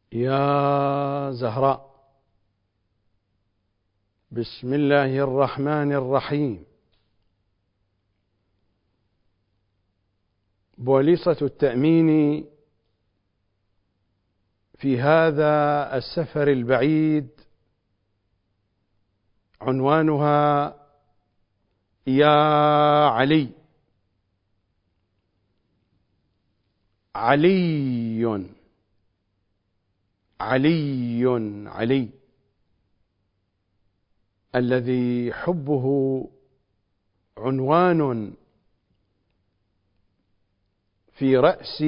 يا زهراء، بسم الله الرحمن الرحيم. بوليصة التأمين في هذا السفر البعيد عنوانها يا علي. علي علي علي، الذي حبه عنوان في رأس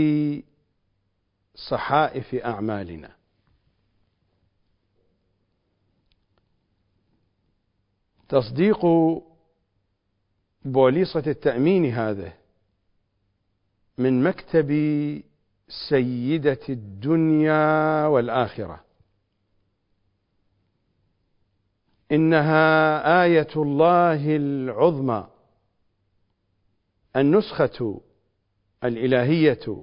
صحائف أعمالنا. تصديق بوليصة التأمين هذه من مكتب سيدة الدنيا والآخرة، إنها آية الله العظمى، النسخة الإلهية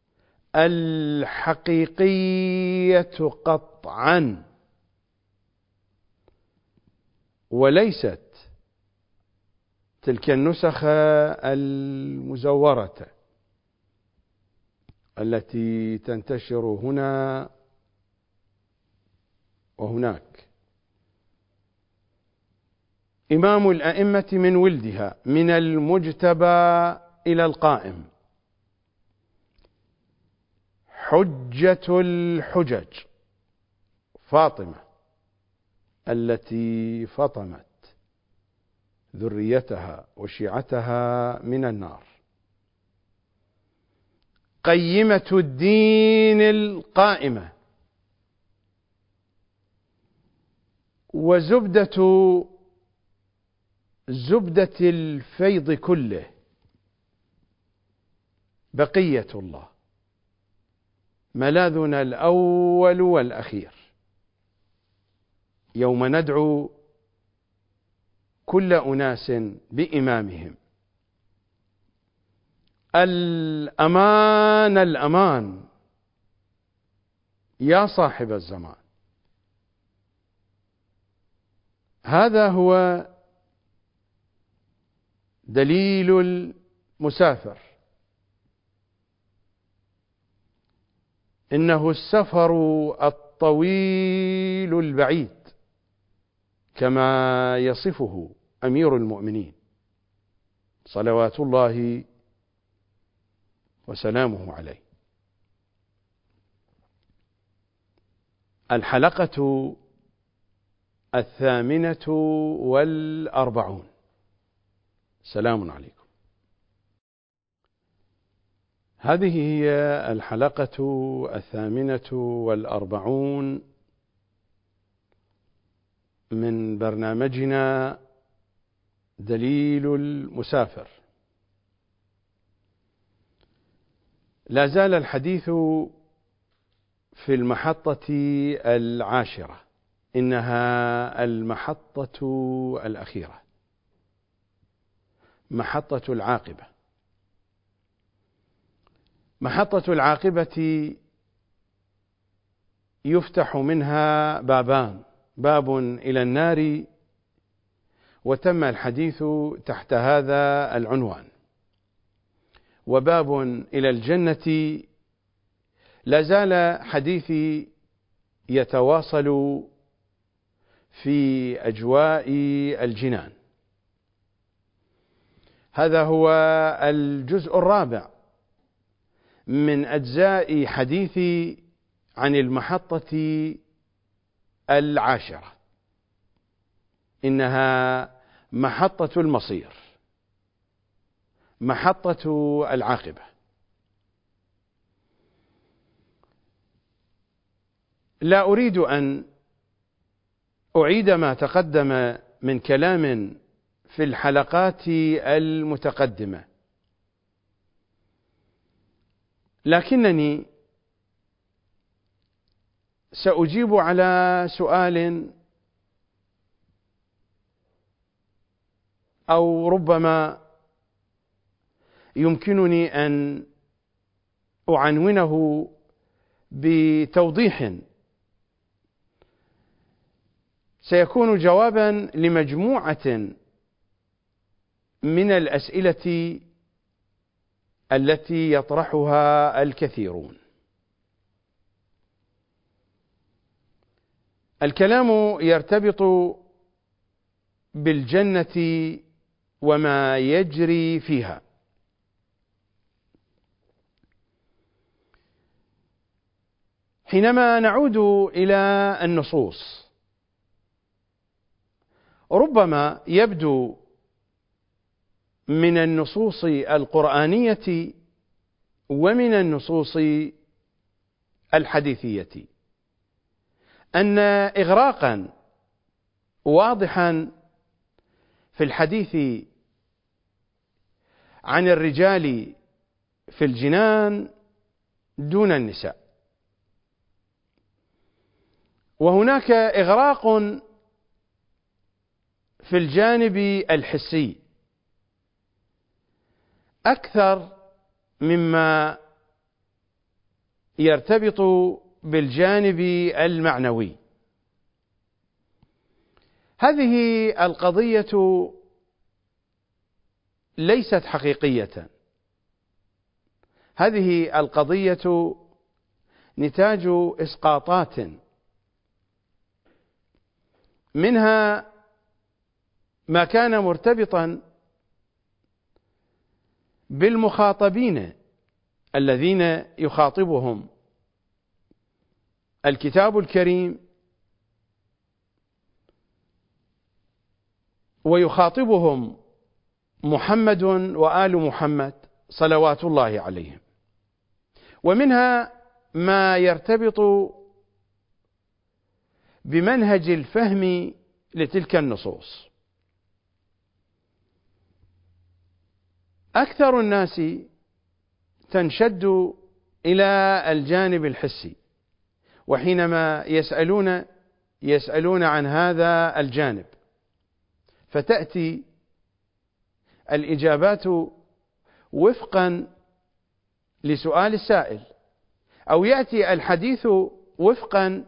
الحقيقية قطعا، وليست تلك النسخ المزورة التي تنتشر هنا وهناك. إمام الأئمة من ولدها، من المجتبى إلى القائم، حجة الحجج، فاطمة التي فطمت ذريتها وشيعتها من النار، قيمة الدين القائمة، وزبدة الفيض كله، بقية الله، ملاذنا الأول والأخير. يوم ندعو كل أناس بإمامهم، الأمان الأمان يا صاحب الزمان. هذا هو دليل المسافر، إنه السفر الطويل البعيد كما يصفه أمير المؤمنين صلوات الله وسلامه عليه. الحلقة 48. سلام عليكم. هذه هي الحلقة 48 من برنامجنا دليل المسافر. لا زال الحديث في المحطة 10، إنها المحطة الأخيرة، محطة العاقبة. محطة العاقبة يفتح منها بابان، باب إلى النار، وتم الحديث تحت هذا العنوان، وباب إلى الجنة لا زال حديثي يتواصل في أجواء الجنان. هذا هو الجزء الرابع من أجزاء حديثي عن المحطة 10، إنها محطة المصير، محطة العاقبة. لا أريد أن أعيد ما تقدم من كلام في الحلقات المتقدمة، لكنني سأجيب على سؤال، أو ربما يمكنني أن أعنونه بتوضيح سيكون جوابا لمجموعة من الأسئلة التي يطرحها الكثيرون. الكلام يرتبط بالجنة وما يجري فيها. حينما نعود إلى النصوص، ربما يبدو من النصوص القرآنية ومن النصوص الحديثية أن إغراقا واضحا في الحديث عن الرجال في الجنان دون النساء، وهناك إغراق في الجانب الحسي أكثر مما يرتبط بالجانب المعنوي. هذه القضية ليست حقيقية، هذه القضية نتاج إسقاطات، منها ما كان مرتبطا بالمخاطبين الذين يخاطبهم الكتاب الكريم ويخاطبهم محمد وآل محمد صلوات الله عليهم، ومنها ما يرتبط بمنهج الفهم لتلك النصوص. أكثر الناس تنشد إلى الجانب الحسي، وحينما يسألون عن هذا الجانب فتأتي الإجابات وفقا لسؤال السائل، أو يأتي الحديث وفقا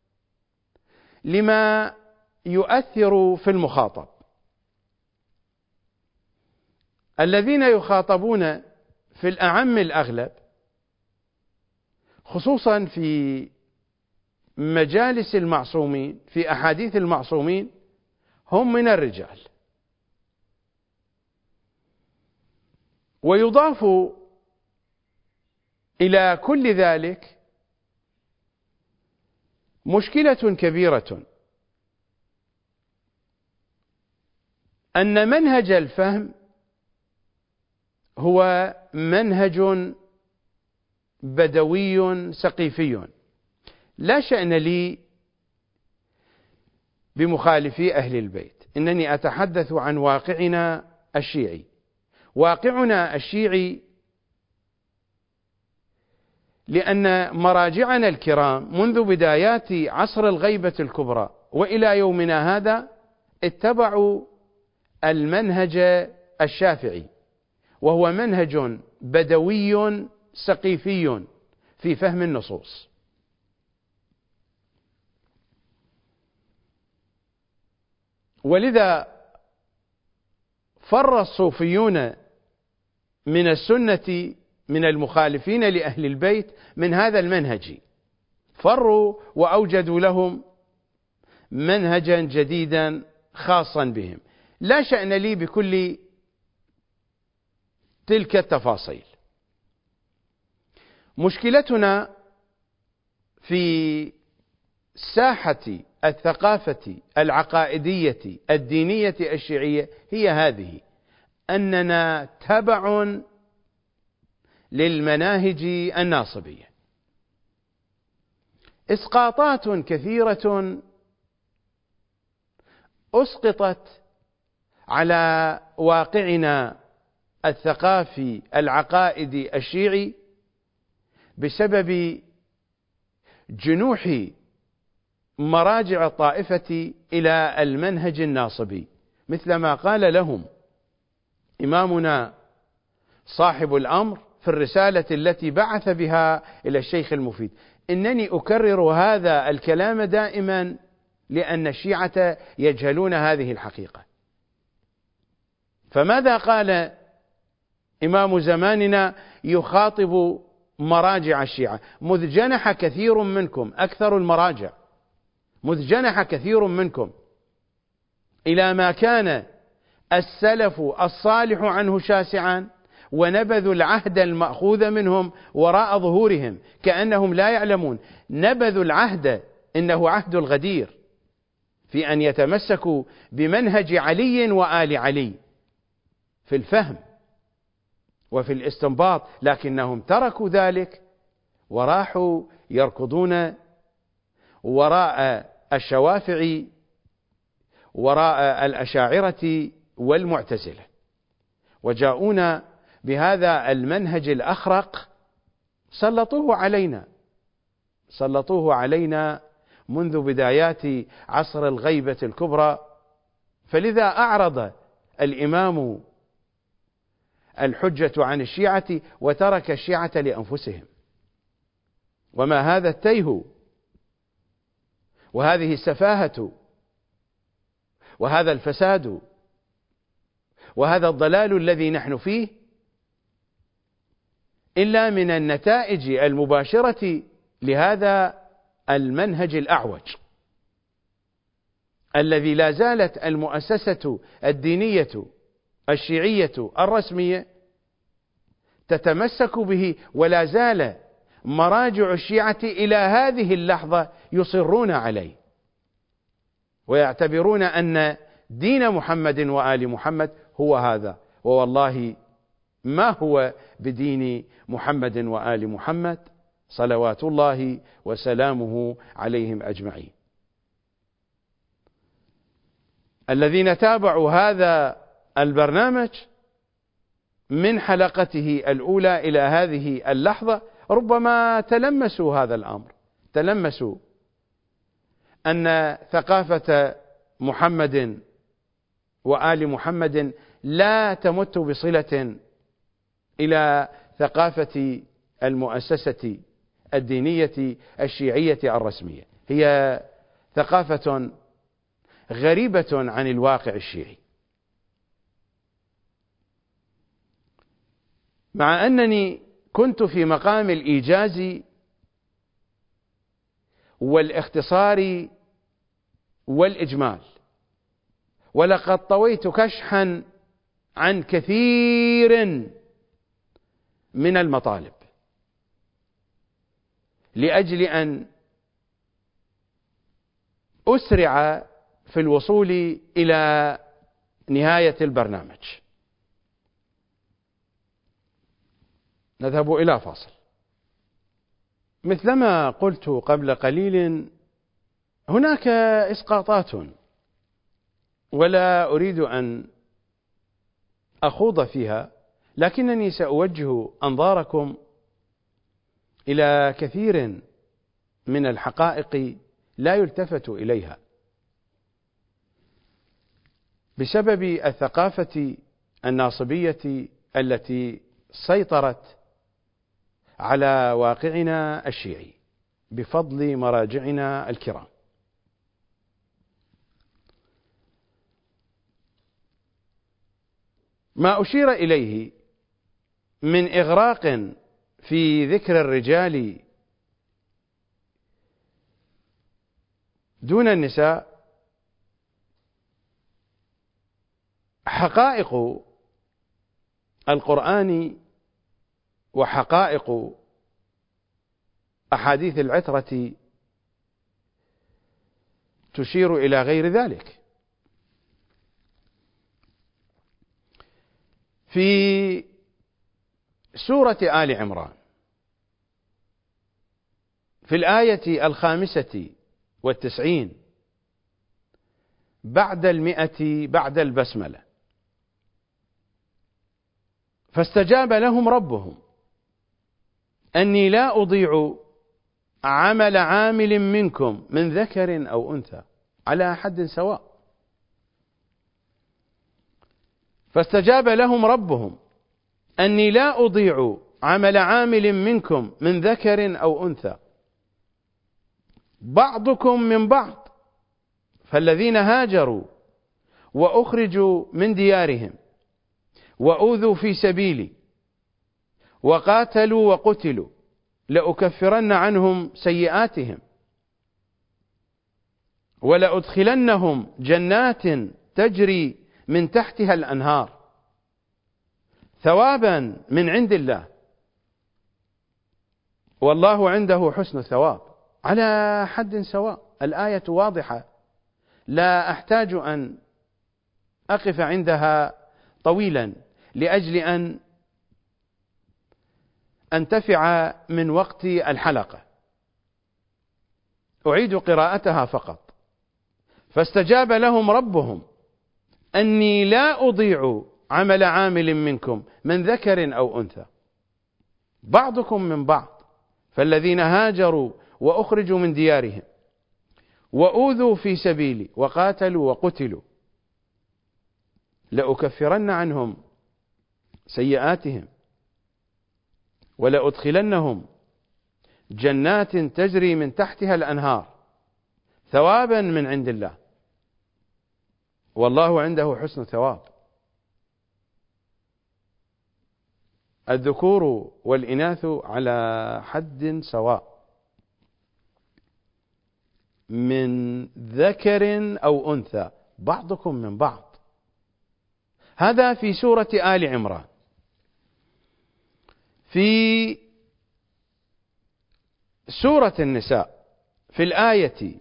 لما يؤثر في المخاطب. الذين يخاطبون في الأعم الأغلب، خصوصا في مجالس المعصومين، في أحاديث المعصومين، هم من الرجال. ويضاف إلى كل ذلك مشكلة كبيرة، أن منهج الفهم هو منهج بدوي سقيفي، لا شأن لي بمخالفي أهل البيت، إنني أتحدث عن واقعنا الشيعي. واقعنا الشيعي لأن مراجعنا الكرام منذ بدايات عصر الغيبة الكبرى وإلى يومنا هذا اتبعوا المنهج الشافعي، وهو منهج بدوي سقيفي في فهم النصوص. ولذا فر الصوفيون من السنة من المخالفين لأهل البيت من هذا المنهج، فروا وأوجدوا لهم منهجا جديدا خاصا بهم. لا شأن لي بكل تلك التفاصيل. مشكلتنا في ساحة الثقافة العقائدية الدينية الشيعية هي هذه، أننا تبع للمناهج الناصبية. إسقاطات كثيرة أسقطت على واقعنا الثقافي العقائدي الشيعي بسبب جنوح مراجع الطائفة إلى المنهج الناصبي، مثل ما قال لهم إمامنا صاحب الأمر في الرسالة التي بعث بها إلى الشيخ المفيد: إنني أكرر هذا الكلام دائما لأن الشيعة يجهلون هذه الحقيقة. فماذا قال إمام زماننا يخاطب مراجع الشيعة؟ مذ جنح كثير منكم، أكثر المراجع، مذ جنح كثير منكم إلى ما كان السلف الصالح عنه شاسعا، ونبذوا العهد المأخوذ منهم وراء ظهورهم كأنهم لا يعلمون، نبذوا العهد، إنه عهد الغدير، في أن يتمسكوا بمنهج علي وآل علي في الفهم وفي الاستنباط، لكنهم تركوا ذلك وراحوا يركضون وراء الشوافعي، وراء الأشاعرة والمعتزلة، وجاءونا بهذا المنهج الأخرق، سلطوه علينا منذ بدايات عصر الغيبة الكبرى. فلذا أعرض الإمام الحجة عن الشيعة وترك الشيعة لأنفسهم. وما هذا التيه وهذه السفاهة وهذا الفساد وهذا الضلال الذي نحن فيه إلا من النتائج المباشرة لهذا المنهج الأعوج، الذي لا زالت المؤسسة الدينية الشيعية الرسمية تتمسك به، ولا زال مراجع الشيعة إلى هذه اللحظة يصرون عليه، ويعتبرون أن دين محمد وآل محمد هو هذا، ووالله ما هو بدين محمد وآل محمد صلوات الله وسلامه عليهم أجمعين. الذين تابعوا هذا البرنامج من حلقته الأولى إلى هذه اللحظة ربما تلمسوا هذا الأمر، تلمسوا أن ثقافة محمد وآل محمد لا تمت بصلة إلى ثقافة المؤسسة الدينية الشيعية الرسمية، هي ثقافة غريبة عن الواقع الشيعي. مع أنني كنت في مقام الإيجاز والاختصار والإجمال، ولقد طويت كشحا عن كثير من المطالب لأجل أن أسرع في الوصول إلى نهاية البرنامج. نذهب إلى فاصل. مثلما قلت قبل قليل، هناك إسقاطات ولا أريد أن أخوض فيها، لكنني سأوجه أنظاركم إلى كثير من الحقائق لا يلتفت إليها بسبب الثقافة الناصبية التي سيطرت على واقعنا الشيعي بفضل مراجعنا الكرام. ما أشير إليه من إغراق في ذكر الرجال دون النساء حقائق القرآن وحقائق أحاديث العترة تشير إلى غير ذلك. في سورة آل عمران في الآية 95 بعد 100 بعد البسملة: فاستجاب لهم ربهم أني لا أضيع عمل عامل منكم من ذكر أو أنثى على حد سواء. فاستجاب لهم ربهم أني لا أضيع عمل عامل منكم من ذكر أو أنثى بعضكم من بعض، فالذين هاجروا وأخرجوا من ديارهم وأوذوا في سبيلي وقاتلوا وقتلوا لأكفرن عنهم سيئاتهم ولأدخلنهم جنات تجري من تحتها الأنهار ثوابا من عند الله والله عنده حسن الثواب. على حد سواء، الآية واضحة، لا أحتاج أن أقف عندها طويلا لأجل أن أنتفع من وقت الحلقة. أعيد قراءتها فقط. فاستجاب لهم ربهم أني لا أضيع عمل عامل منكم من ذكر أو أنثى بعضكم من بعض، فالذين هاجروا وأخرجوا من ديارهم وأوذوا في سبيلي وقاتلوا وقتلوا لأكفرن عنهم سيئاتهم ولأدخلنهم جنات تجري من تحتها الأنهار ثوابا من عند الله والله عنده حسن الثواب. الذكور والإناث على حد سواء، من ذكر أو أنثى بعضكم من بعض. هذا في سورة آل عمران. في سورة النساء في الآية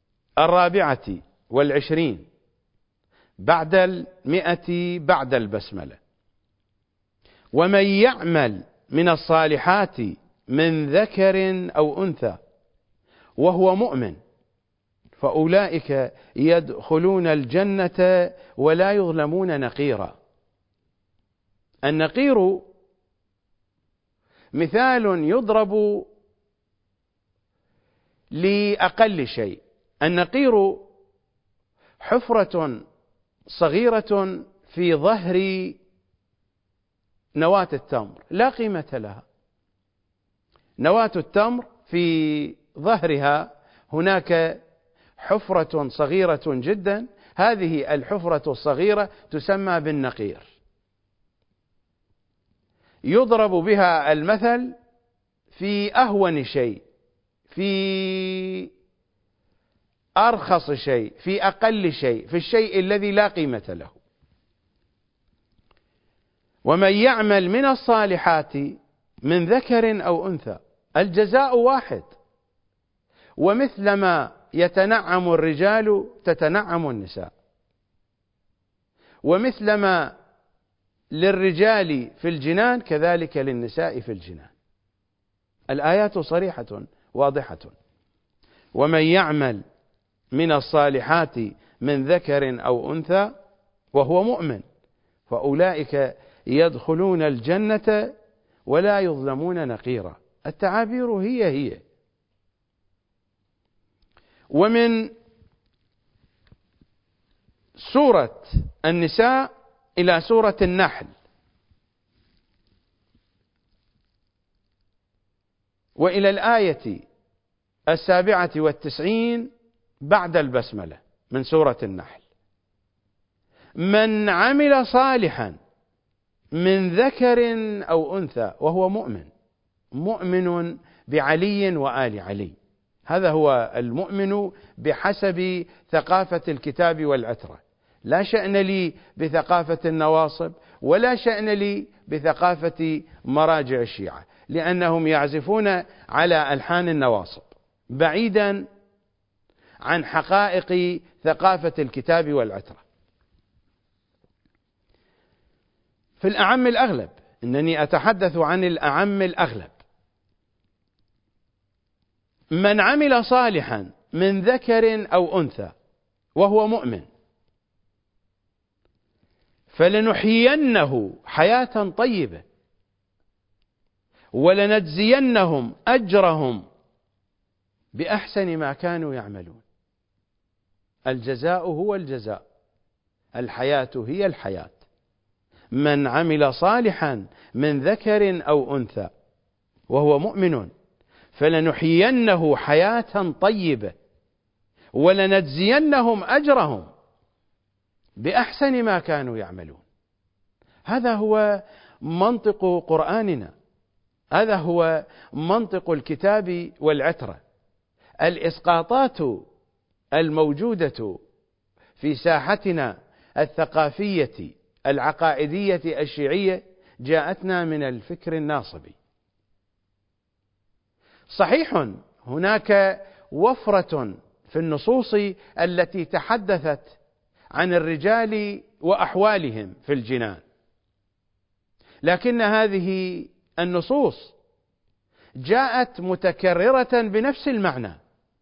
24 بعد 100 بعد البسملة: ومن يعمل من الصالحات من ذكر أو أنثى وهو مؤمن فأولئك يدخلون الجنة ولا يظلمون نقيرا. النقير مثال يضرب لأقل شيء. النقير حفرة صغيرة في ظهر نواة التمر لا قيمة لها. نواة التمر في ظهرها هناك حفرة صغيرة جدا، هذه الحفرة الصغيرة تسمى بالنقير. يضرب بها المثل في أهون شيء، في أرخص شيء، في أقل شيء، في الشيء الذي لا قيمة له. ومن يعمل من الصالحات من ذكر أو أنثى، الجزاء واحد، ومثلما يتنعم الرجال تتنعم النساء، ومثلما للرجال في الجنان كذلك للنساء في الجنان. الآيات صريحة واضحة. ومن يعمل من الصالحات من ذكر أو أنثى وهو مؤمن فأولئك يدخلون الجنة ولا يظلمون نقيرا. التعابير هي. ومن سورة النساء إلى سورة النحل وإلى الآية 97 بعد البسملة من سورة النحل: من عمل صالحا من ذكر أو أنثى وهو مؤمن بعلي وآل علي. هذا هو المؤمن بحسب ثقافة الكتاب والعترة. لا شأن لي بثقافة النواصب ولا شأن لي بثقافة مراجع الشيعة، لأنهم يعزفون على ألحان النواصب بعيدا عن حقائق ثقافة الكتاب والعترة. في الأعم الأغلب، إنني أتحدث عن الأعم الأغلب، من عمل صالحا من ذكر أو أنثى وهو مؤمن فلنحيينه حياة طيبة ولنجزينهم أجرهم بأحسن ما كانوا يعملون. الجزاء هو الجزاء، الحياة هي الحياة. من عمل صالحا من ذكر أو أنثى وهو مؤمن فلنحيينه حياة طيبة ولنجزينهم أجرهم بأحسن ما كانوا يعملون. هذا هو منطق قرآننا، هذا هو منطق الكتاب والعترة. الإسقاطات الموجودة في ساحتنا الثقافية العقائدية الشيعية جاءتنا من الفكر الناصبي. صحيح هناك وفرة في النصوص التي تحدثت عن الرجال وأحوالهم في الجنان، لكن هذه النصوص جاءت متكررة بنفس المعنى.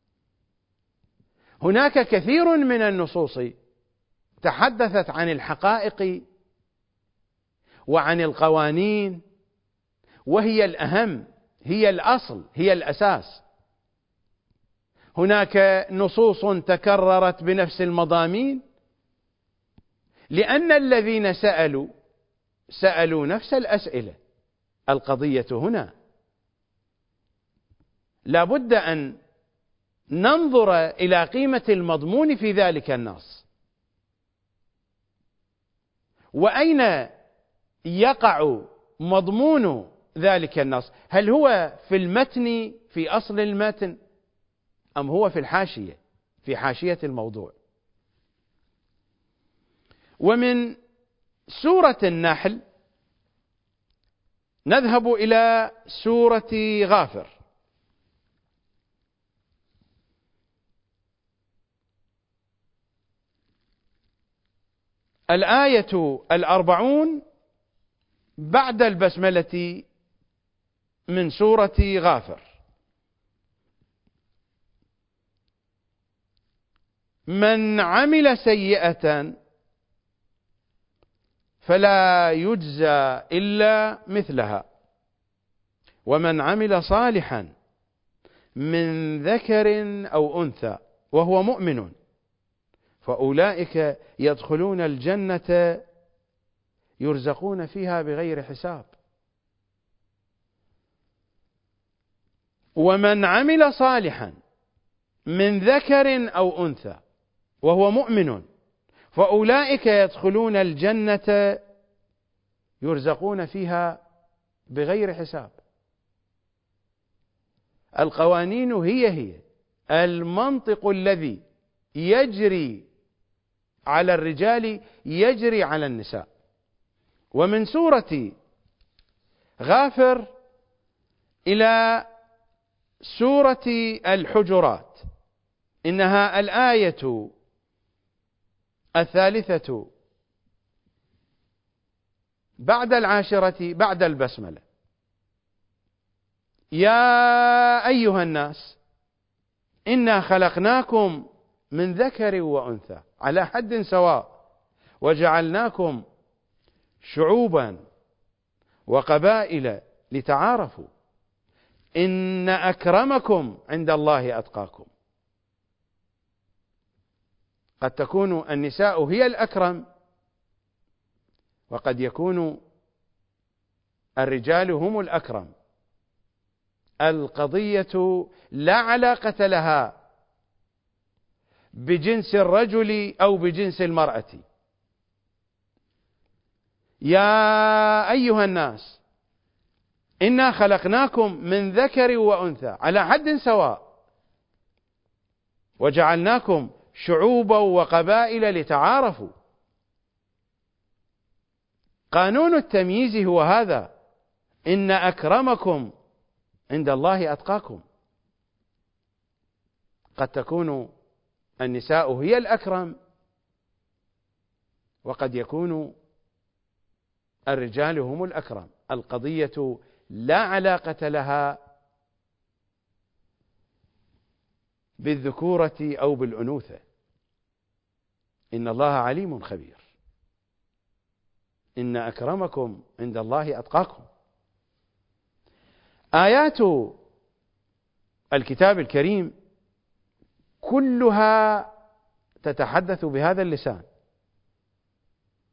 هناك كثير من النصوص تحدثت عن الحقائق وعن القوانين، وهي الأهم، هي الأصل، هي الأساس. هناك نصوص تكررت بنفس المضامين لأن الذين سألوا نفس الأسئلة. القضية هنا لا بد أن ننظر إلى قيمة المضمون في ذلك النص، وأين يقع مضمون ذلك النص. هل هو في المتن، في أصل المتن، أم هو في الحاشية، في حاشية الموضوع؟ ومن سورة النحل نذهب إلى سورة غافر. الآية 40 بعد البسملة من سورة غافر: من عمل سيئة فلا يجزى إلا مثلها ومن عمل صالحا من ذكر أو أنثى وهو مؤمن فأولئك يدخلون الجنة يرزقون فيها بغير حساب. ومن عمل صالحا من ذكر أو أنثى وهو مؤمن فأولئك يدخلون الجنة يرزقون فيها بغير حساب. القوانين هي المنطق الذي يجري على الرجال يجري على النساء. ومن سورة غافر إلى سورة الحجرات إنها الآية 3 بعد 10 بعد البسملة: يا أيها الناس إنا خلقناكم من ذكر وأنثى على حد سواء وجعلناكم شعوبا وقبائل لتعارفوا إن أكرمكم عند الله أتقاكم. قد تكون النساء هي الأكرم، وقد يكون الرجال هم الأكرم. القضية لا علاقة لها بجنس الرجل أو بجنس المرأة. يا أيها الناس إنا خلقناكم من ذكر وأنثى على حد سواء وجعلناكم شعوبا وقبائل لتعارفوا. قانون التمييز هو هذا: إن أكرمكم عند الله أتقاكم. قد تكون النساء هي الأكرم، وقد يكون الرجال هم الأكرم. القضية لا علاقة لها بالذكورة أو بالأنوثة. إن الله عليم خبير. إن أكرمكم عند الله أتقاكم. آيات الكتاب الكريم كلها تتحدث بهذا اللسان.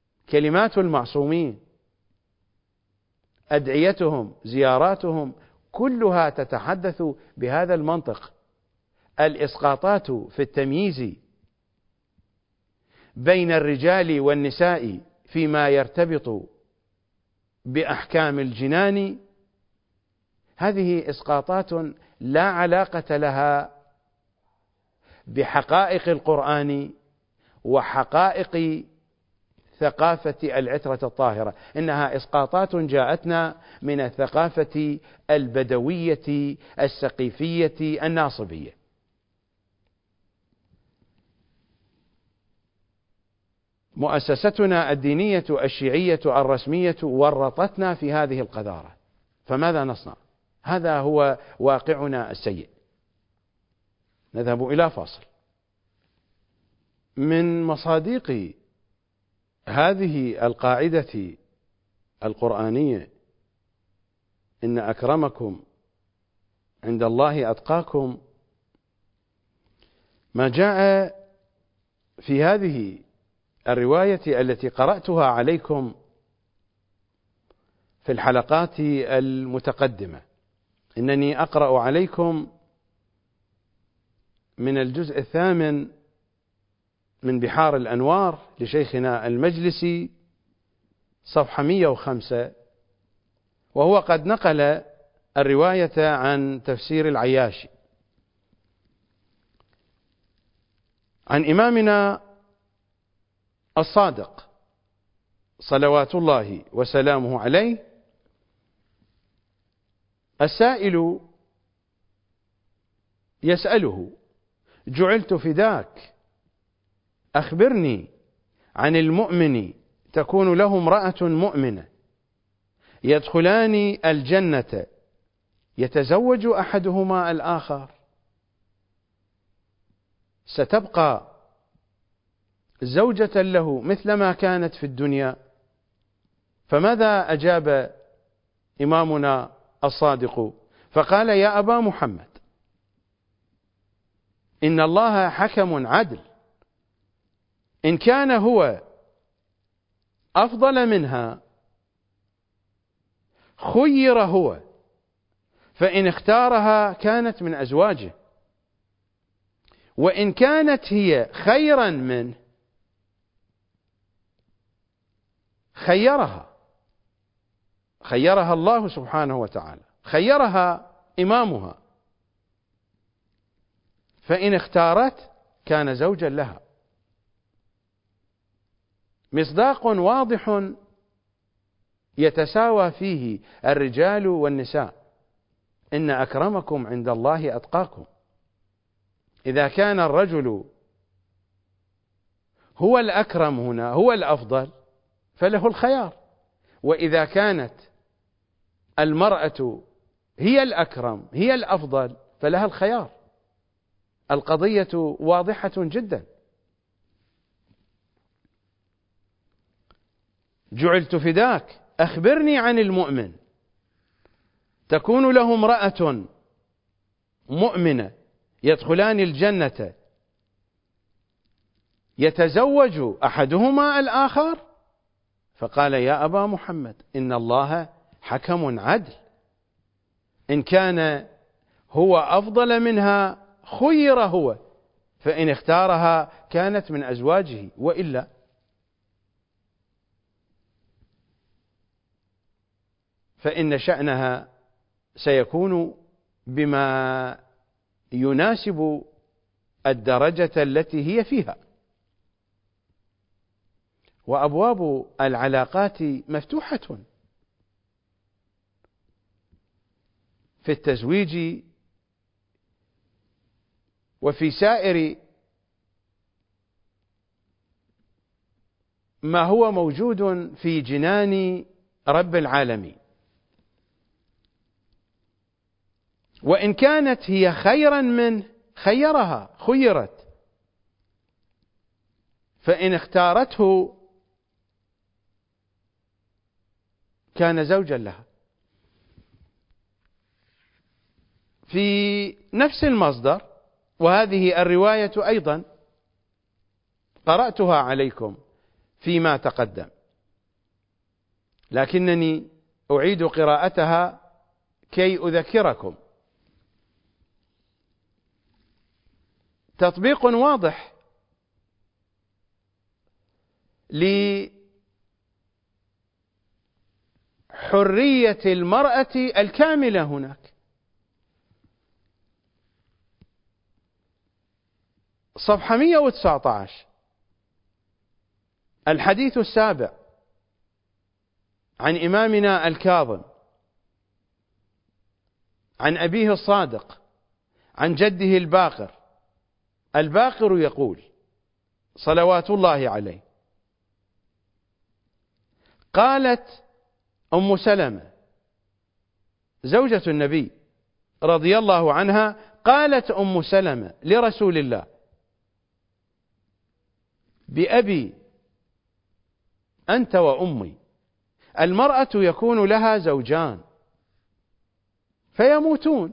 كلمات المعصومين، أدعيتهم، زياراتهم، كلها تتحدث بهذا المنطق. الإسقاطات في التمييز بين الرجال والنساء فيما يرتبط بأحكام الجنان، هذه إسقاطات لا علاقة لها بحقائق القرآن وحقائق ثقافة العترة الطاهرة، إنها إسقاطات جاءتنا من الثقافة البدوية السقيفية الناصبية. مؤسستنا الدينية الشيعية الرسمية ورطتنا في هذه القذارة، فماذا نصنع؟ هذا هو واقعنا السيء. نذهب إلى فاصل. من مصادق هذه القاعدة القرآنية إن أكرمكم عند الله أتقاكم ما جاء في هذه الرواية التي قرأتها عليكم في الحلقات المتقدمة. إنني أقرأ عليكم من الجزء 8 من بحار الأنوار لشيخنا المجلسي صفحة 105، وهو قد نقل الرواية عن تفسير العياشي عن إمامنا الصادق صلوات الله وسلامه عليه. السائل يسأله: جعلت فداك أخبرني عن المؤمن تكون له امرأة مؤمنة يدخلان الجنة يتزوج أحدهما الآخر، ستبقى زوجة له مثلما كانت في الدنيا. فماذا أجاب إمامنا الصادق؟ فقال: يا أبا محمد، إن الله حكم عدل، إن كان هو أفضل منها خير هو، فإن اختارها كانت من أزواجه، وإن كانت هي خيرا منه خيرها الله سبحانه وتعالى، خيرها إمامها، فإن اختارت كان زوجا لها. مصداق واضح يتساوى فيه الرجال والنساء. إن أكرمكم عند الله أتقاكم. إذا كان الرجل هو الأكرم هنا، هو الأفضل، فله الخيار، وإذا كانت المرأة هي الأكرم هي الأفضل فلها الخيار. القضية واضحة جدا. جعلت فداك أخبرني عن المؤمن تكون له امرأة مؤمنة يدخلان الجنة يتزوج أحدهما الآخر. فقال: يا أبا محمد، إن الله حكم عدل، إن كان هو أفضل منها خير هو، فإن اختارها كانت من أزواجه، وإلا فإن شأنها سيكون بما يناسب الدرجة التي هي فيها. وأبواب العلاقات مفتوحة في التزويج وفي سائر ما هو موجود في جنان رب العالمين. وإن كانت هي خيرا منه خيرت، فإن اختارته كان زوجا لها. في نفس المصدر، وهذه الرواية أيضا قرأتها عليكم فيما تقدم، لكنني أعيد قراءتها كي أذكركم. تطبيق واضح لحرية المرأة الكاملة هناك. صفحة 119 الحديث السابع عن إمامنا الكاظم عن أبيه الصادق عن جده الباقر. الباقر يقول صلوات الله عليه: قالت أم سلمة زوجة النبي رضي الله عنها، قالت أم سلمة لرسول الله: بأبي أنت وأمي، المرأة يكون لها زوجان فيموتون،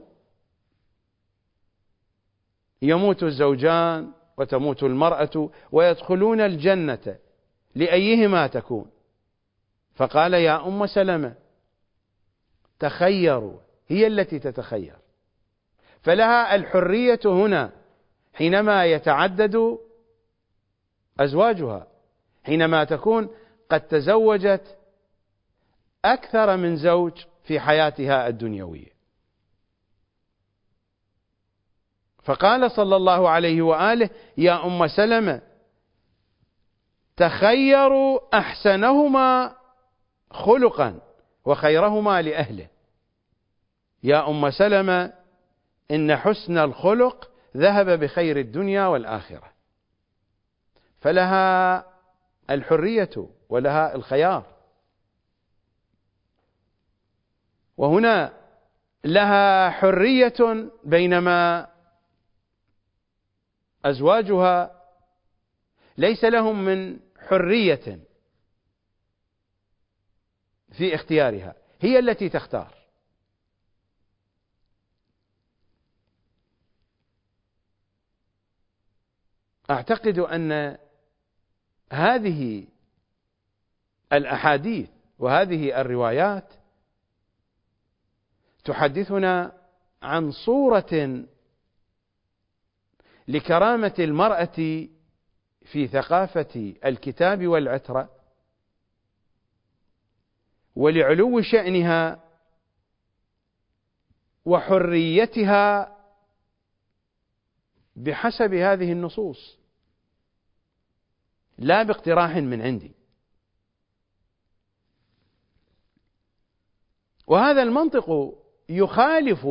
يموت الزوجان وتموت المرأة ويدخلون الجنة لأيهما تكون. فقال: يا أم سلمة تخيروا، هي التي تتخير، فلها الحرية هنا حينما يتعدد أزواجها، حينما تكون قد تزوجت أكثر من زوج في حياتها الدنيوية. فقال صلى الله عليه وآله: يا أم سلمة تخيروا أحسنهما خلقا وخيرهما لأهله. يا أم سلمة إن حسن الخلق ذهب بخير الدنيا والآخرة، فلها الحرية ولها الخيار. وهنا لها حرية بينما أزواجها ليس لهم من حرية في اختيارها، هي التي تختار. أعتقد أن هذه الأحاديث وهذه الروايات تحدثنا عن صورة لكرامة المرأة في ثقافة الكتاب والعترة، ولعلو شأنها وحريتها بحسب هذه النصوص، لا باقتراح من عندي. وهذا المنطق يخالف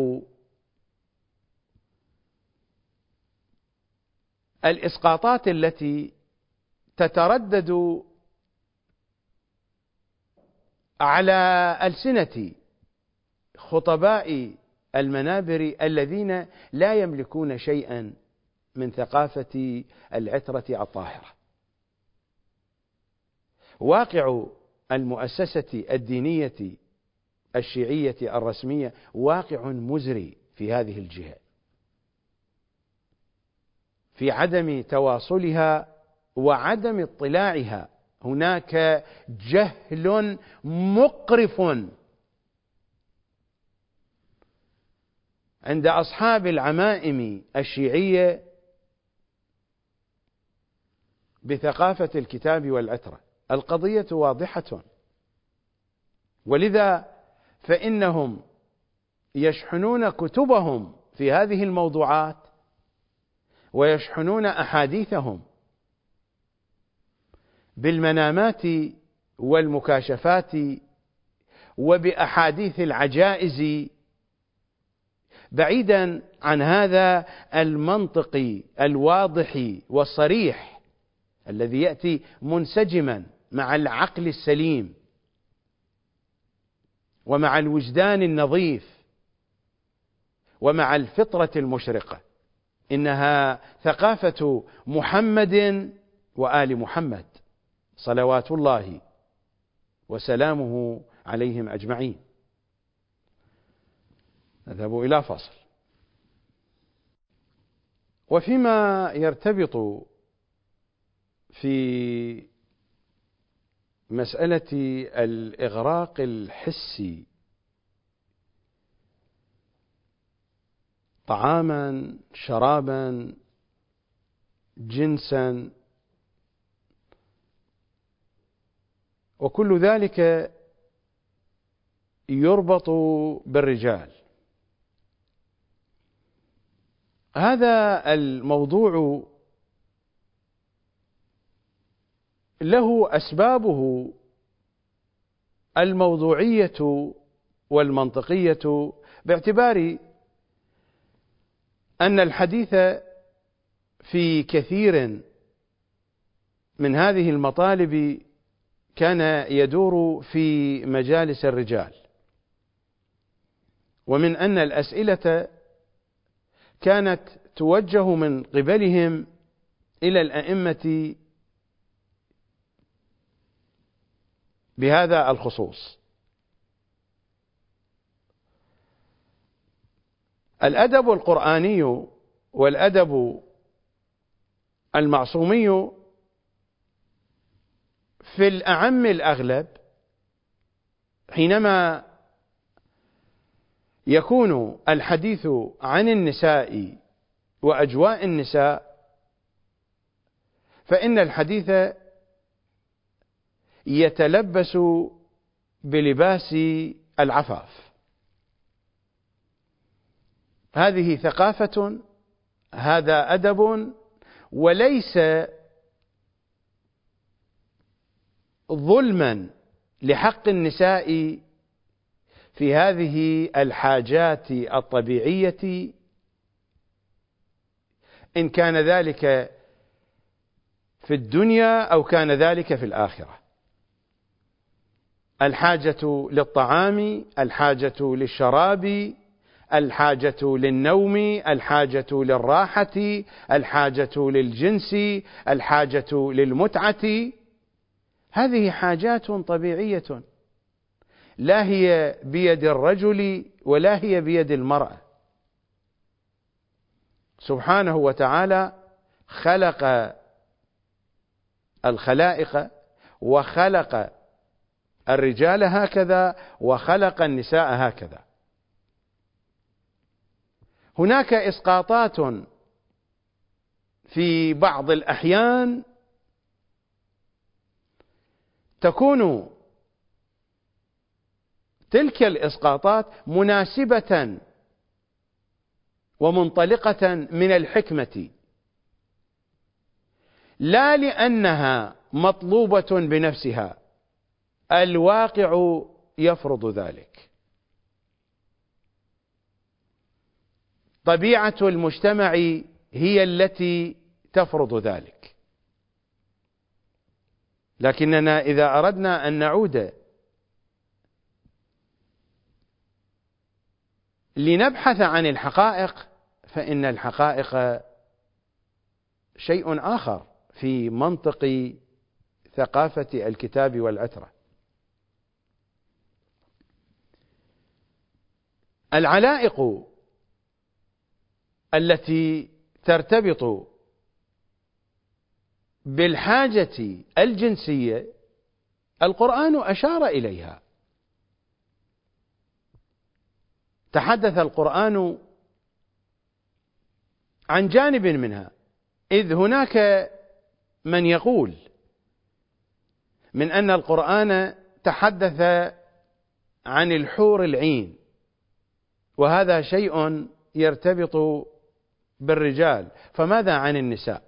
الإسقاطات التي تتردد على ألسنة خطباء المنابر الذين لا يملكون شيئا من ثقافة العترة الطاهرة. واقع المؤسسة الدينية الشيعية الرسمية واقع مزري في هذه الجهة، في عدم تواصلها وعدم اطلاعها. هناك جهل مقرف عند أصحاب العمائم الشيعية بثقافة الكتاب والعترة. القضية واضحة، ولذا فإنهم يشحنون كتبهم في هذه الموضوعات ويشحنون أحاديثهم بالمنامات والمكاشفات وبأحاديث العجائز، بعيدا عن هذا المنطق الواضح والصريح الذي يأتي منسجما مع العقل السليم ومع الوجدان النظيف ومع الفطرة المشرقة. إنها ثقافة محمد وآل محمد صلوات الله وسلامه عليهم أجمعين. نذهب إلى فصل. وفيما يرتبط في مسألة الإغراق الحسي طعاما، شرابا، جنسا، وكل ذلك يربط بالرجال. هذا الموضوع له أسبابه الموضوعية والمنطقية، باعتبار أن الحديث في كثير من هذه المطالب كان يدور في مجالس الرجال، ومن أن الأسئلة كانت توجه من قبلهم إلى الأئمة بهذا الخصوص. الأدب القرآني والأدب المعصومي في الأعم الأغلب حينما يكون الحديث عن النساء وأجواء النساء، فإن الحديث يتلبس بلباس العفاف. هذه ثقافة، هذا أدب، وليس ظلما لحق النساء في هذه الحاجات الطبيعية، إن كان ذلك في الدنيا أو كان ذلك في الآخرة. الحاجة للطعام، الحاجة للشراب، الحاجة للنوم، الحاجة للراحة، الحاجة للجنس، الحاجة للمتعة، هذه حاجات طبيعية لا هي بيد الرجل ولا هي بيد المرأة. سبحانه وتعالى خلق الخلائق، وخلق الرجال هكذا، وخلق النساء هكذا. هناك إسقاطات في بعض الأحيان تكون تلك الإسقاطات مناسبة ومنطلقة من الحكمة، لا لأنها مطلوبة بنفسها، الواقع يفرض ذلك. طبيعة المجتمع هي التي تفرض ذلك. لكننا إذا أردنا أن نعود لنبحث عن الحقائق، فإن الحقائق شيء آخر في منطق ثقافة الكتاب والعترة. العلائق التي ترتبط بالحاجة الجنسية القرآن أشار إليها. تحدث القرآن عن جانب منها، إذ هناك من يقول من أن القرآن تحدث عن الحور العين، وهذا شيء يرتبط بالرجال، فماذا عن النساء؟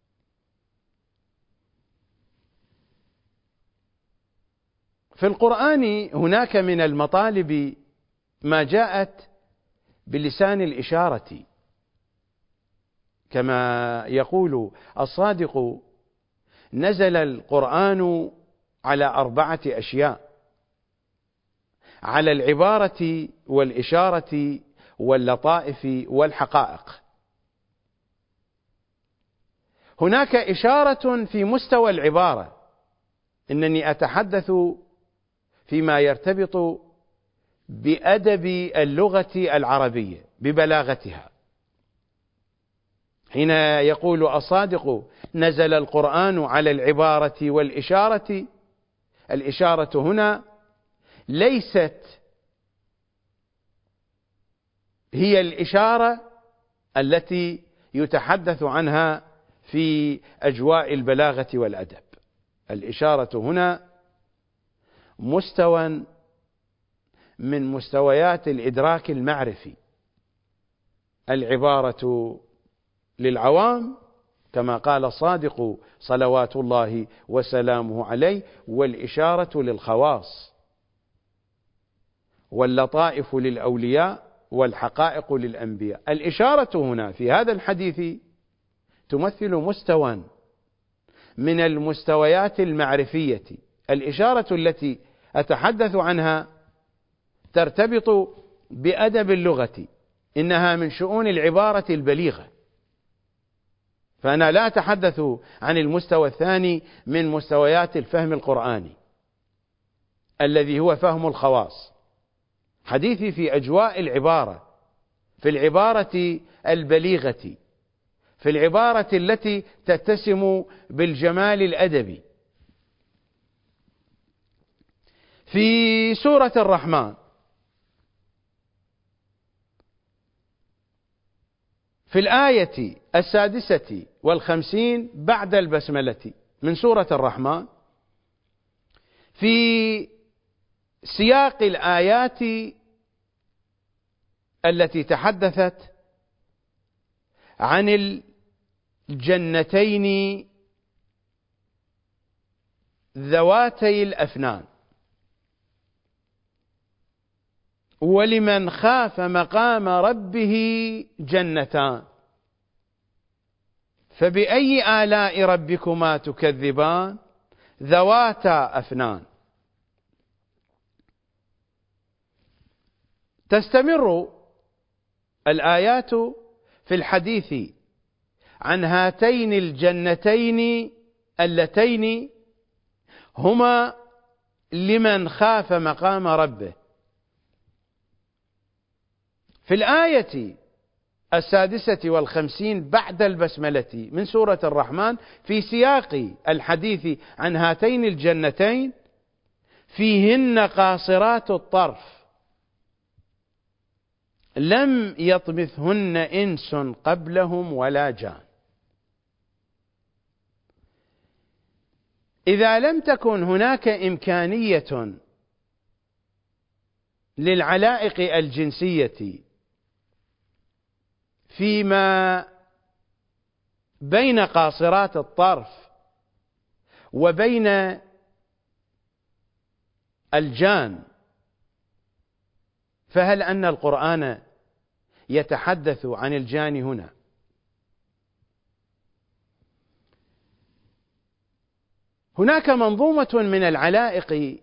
في القرآن هناك من المطالب ما جاءت بلسان الإشارة، كما يقول الصادق: نزل القرآن على 4 أشياء: على العبارة والإشارة واللطائف والحقائق. هناك إشارة في مستوى العبارة، إنني أتحدث فيما يرتبط بأدب اللغة العربية ببلاغتها. حين يقول الصادق: نزل القرآن على العبارة والإشارة، الإشارة هنا ليست هي الإشارة التي يتحدث عنها في أجواء البلاغة والأدب. الإشارة هنا مستوى من مستويات الإدراك المعرفي، العبارة للعوام كما قال الصادق صلوات الله وسلامه عليه، والإشارة للخواص، واللطائف للأولياء، والحقائق للأنبياء. الإشارة هنا في هذا الحديث تمثل مستوى من المستويات المعرفية. الإشارة التي أتحدث عنها ترتبط بأدب اللغة، إنها من شؤون العبارة البليغة، فأنا لا أتحدث عن المستوى الثاني من مستويات الفهم القرآني الذي هو فهم الخواص. حديثي في أجواء العبارة، في العبارة البليغة، في العبارة التي تتسم بالجمال الأدبي. في سورة الرحمن في الآية 56 بعد البسملة من سورة الرحمن، في سياق الآيات التي تحدثت عن الجنتين ذواتي الأفنان، ولمن خاف مقام ربه جنتان، فبأي آلاء ربكما تكذبان ذواتا أفنان. تستمر الآيات في الحديث عن هاتين الجنتين اللتين هما لمن خاف مقام ربه. في الآية 56 بعد البسملة من سورة الرحمن، في سياق الحديث عن هاتين الجنتين، فيهن قاصرات الطرف لم يطمثهن إنس قبلهم ولا جان. إذا لم تكن هناك إمكانية للعلائق الجنسية فيما بين قاصرات الطرف وبين الجان، فهل أن القرآن يتحدث عن الجان هنا؟ هناك منظومة من العلائق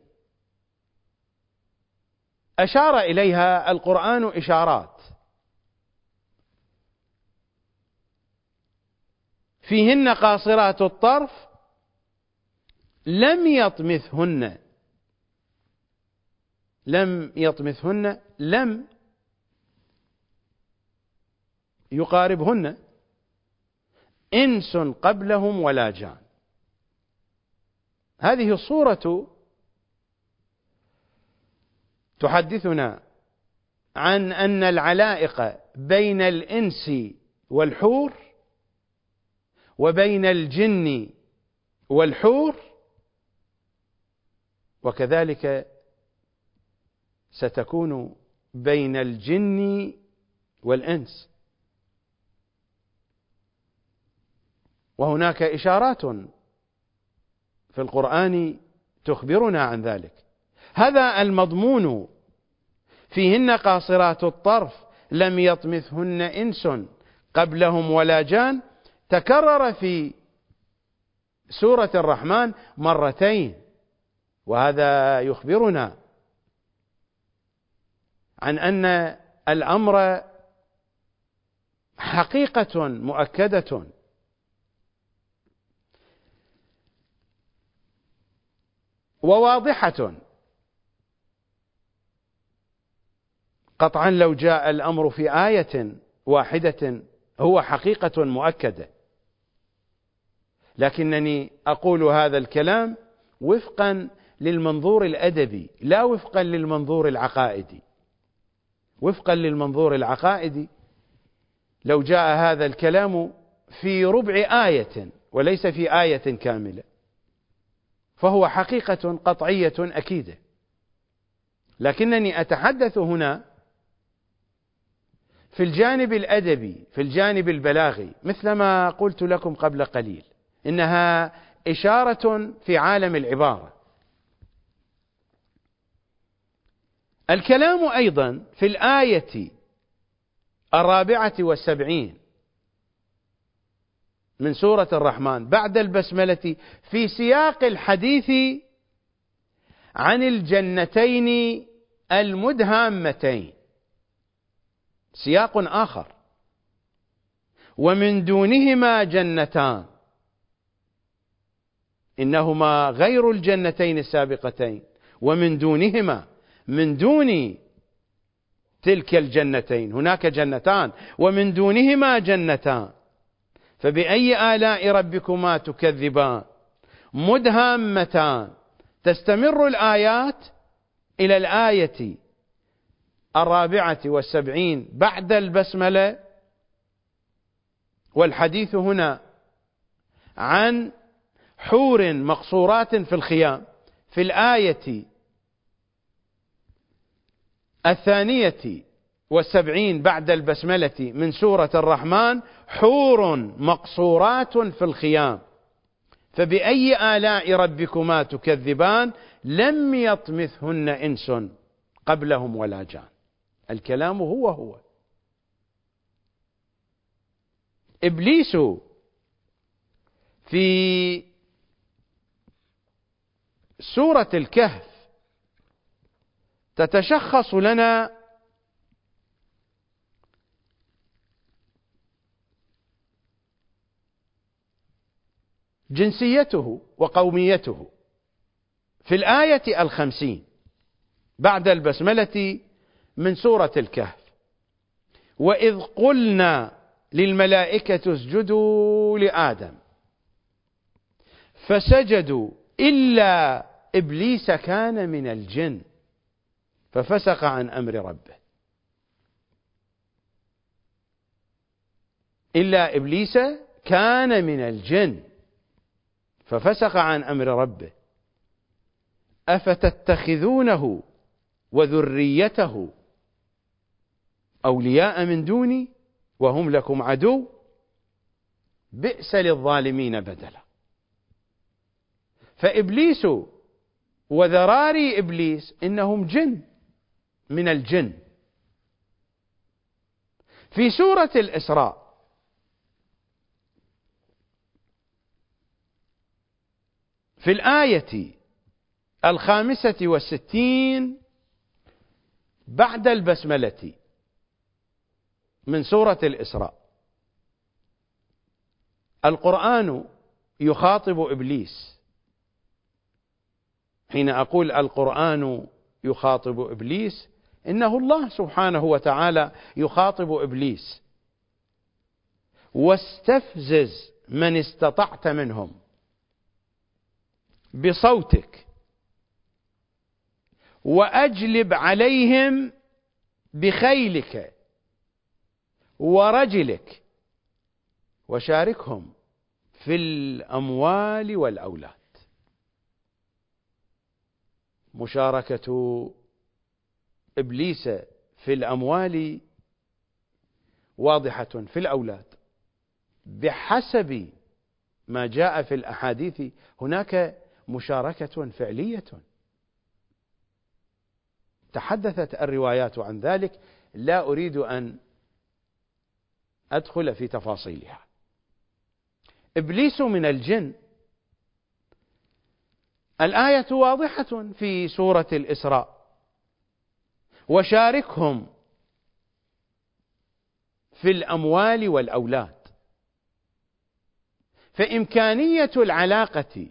أشار إليها القرآن إشارات، فيهن قاصرات الطرف لم يطمثهن لم يقاربهن إنس قبلهم ولا جان. هذه الصورة تحدثنا عن أن العلائق بين الإنس والحور وبين الجن والحور، وكذلك ستكون بين الجن والإنس. وهناك إشارات في القرآن تخبرنا عن ذلك. هذا المضمون فيهن قاصرات الطرف لم يطمثهن إنس قبلهم ولا جان تكرر في سورة الرحمن مرتين، وهذا يخبرنا عن أن الأمر حقيقة مؤكدة. وواضحة قطعا، لو جاء الأمر في آية واحدة هو حقيقة مؤكدة، لكنني أقول هذا الكلام وفقا للمنظور الأدبي لا وفقا للمنظور العقائدي. وفقا للمنظور العقائدي لو جاء هذا الكلام في ربع آية وليس في آية كاملة فهو حقيقة قطعية أكيدة، لكنني أتحدث هنا في الجانب الأدبي، في الجانب البلاغي، مثلما قلت لكم قبل قليل إنها إشارة في عالم العبارة. الكلام أيضا في الآية 74 من سورة الرحمن بعد البسملة في سياق الحديث عن الجنتين المدهامتين، سياق آخر: ومن دونهما جنتان، إنهما غير الجنتين السابقتين، ومن دونهما، من دون تلك الجنتين هناك جنتان، ومن دونهما جنتان، فبأي آلاء ربكما تكذبان مدهامتان. تستمر الآيات إلى الآية 74 بعد البسملة، والحديث هنا عن حور مقصورات في الخيام. في الآية 72 بعد البسملة من سورة الرحمن حور مقصورات في الخيام، فبأي آلاء ربكما تكذبان لم يطمثهن إنس قبلهم ولا جان. الكلام هو إبليس في سورة الكهف تتشخص لنا جنسيته وقوميته. في الآية 50 بعد البسملة من سورة الكهف: وإذ قلنا للملائكة اسجدوا لآدم فسجدوا إلا إبليس كان من الجن ففسق عن أمر ربه. إلا إبليس كان من الجن ففسق عن أمر ربه أفتتخذونه وذريته أولياء من دوني وهم لكم عدو بئس للظالمين بدلا. فإبليس وذراري إبليس إنهم جن من الجن. في سورة الإسراء في الآية 65 بعد البسملة من سورة الإسراء القرآن يخاطب إبليس. حين أقول القرآن يخاطب إبليس إنه الله سبحانه وتعالى يخاطب إبليس: واستفزز من استطعت منهم بصوتك وأجلب عليهم بخيلك ورجلك وشاركهم في الأموال والأولاد. مشاركة إبليس في الأموال واضحة، في الأولاد بحسب ما جاء في الأحاديث هناك مشاركة فعلية تحدثت الروايات عن ذلك، لا أريد أن أدخل في تفاصيلها. إبليس من الجن، الآية واضحة في سورة الإسراء: وشاركهم في الأموال والأولاد. فإمكانية العلاقة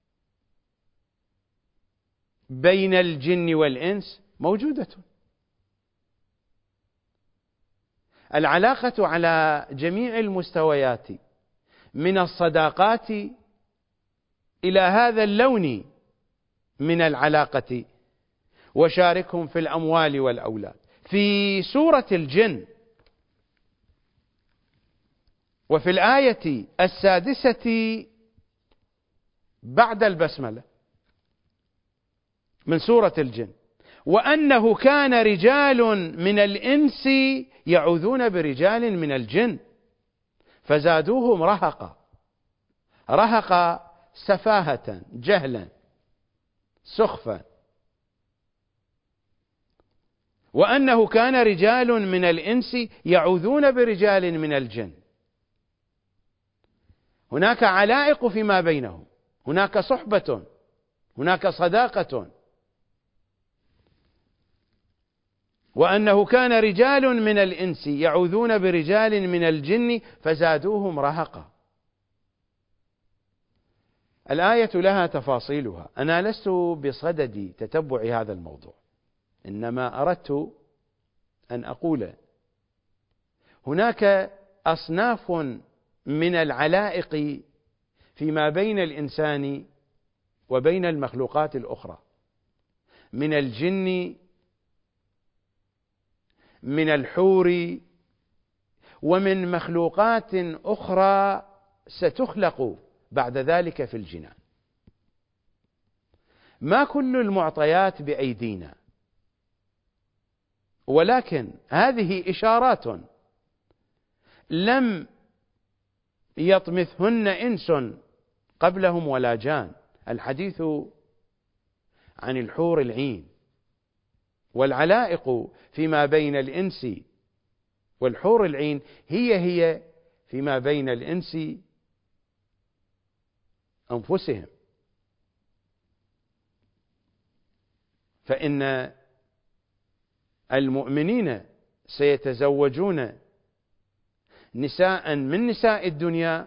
بين الجن والإنس موجودة، العلاقة على جميع المستويات من الصداقات إلى هذا اللون من العلاقة. وشاركهم في الأموال والأولاد. في سورة الجن وفي الآية 6 بعد البسملة من سورة الجن: وأنه كان رجال من الإنس يعوذون برجال من الجن فزادوهم رهقا. رهق سفاهة، جهلا، سخفا. وأنه كان رجال من الإنس يعوذون برجال من الجن. هناك علائق فيما بينهم، هناك صحبة، هناك صداقة. وأنه كان رجال من الإنس يعوذون برجال من الجن فزادوهم رهقا. الآية لها تفاصيلها، أنا لست بصدد تتبع هذا الموضوع، إنما أردت أن أقول هناك أصناف من العلائق فيما بين الإنسان وبين المخلوقات الأخرى، من الجن، من الحور، ومن مخلوقات أخرى ستخلق بعد ذلك في الجنان. ما كل المعطيات بأيدينا، ولكن هذه إشارات لم يطمثهن إنس قبلهم ولا جان. الحديث عن الحور العين، والعلائق فيما بين الإنس والحور العين هي فيما بين الإنس أنفسهم. فإن المؤمنين سيتزوجون نساء من نساء الدنيا،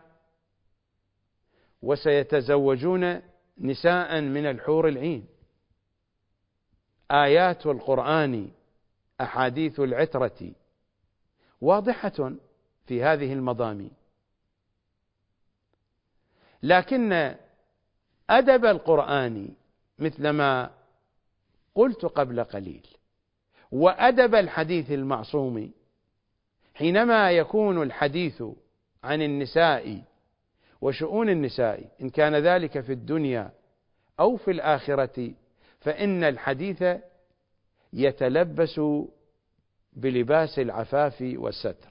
وسيتزوجون نساء من الحور العين. آيات القرآن، أحاديث العترة واضحة في هذه المضامين. لكن أدب القرآن مثلما قلت قبل قليل، وأدب الحديث المعصوم، حينما يكون الحديث عن النساء وشؤون النساء، إن كان ذلك في الدنيا أو في الآخرة، فإن الحديث يتلبس بلباس العفاف والستر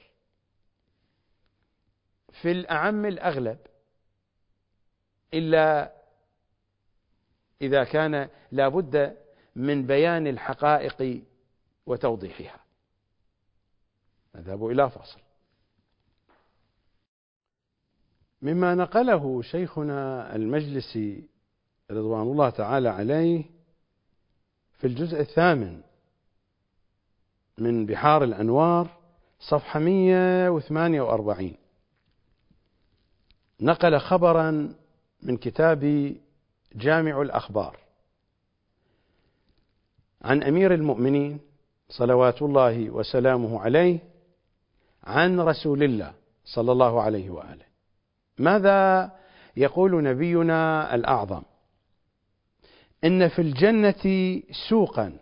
في الأعم الأغلب، إلا إذا كان لا بد من بيان الحقائق وتوضيحها. نذهب إلى فاصل. مما نقله شيخنا المجلسي رضوان الله تعالى عليه في الجزء 8 من بحار الأنوار صفحة 148، نقل خبرا من كتاب جامع الأخبار عن أمير المؤمنين صلوات الله وسلامه عليه عن رسول الله صلى الله عليه وآله. ماذا يقول نبينا الأعظم؟ إن في الجنة سوقا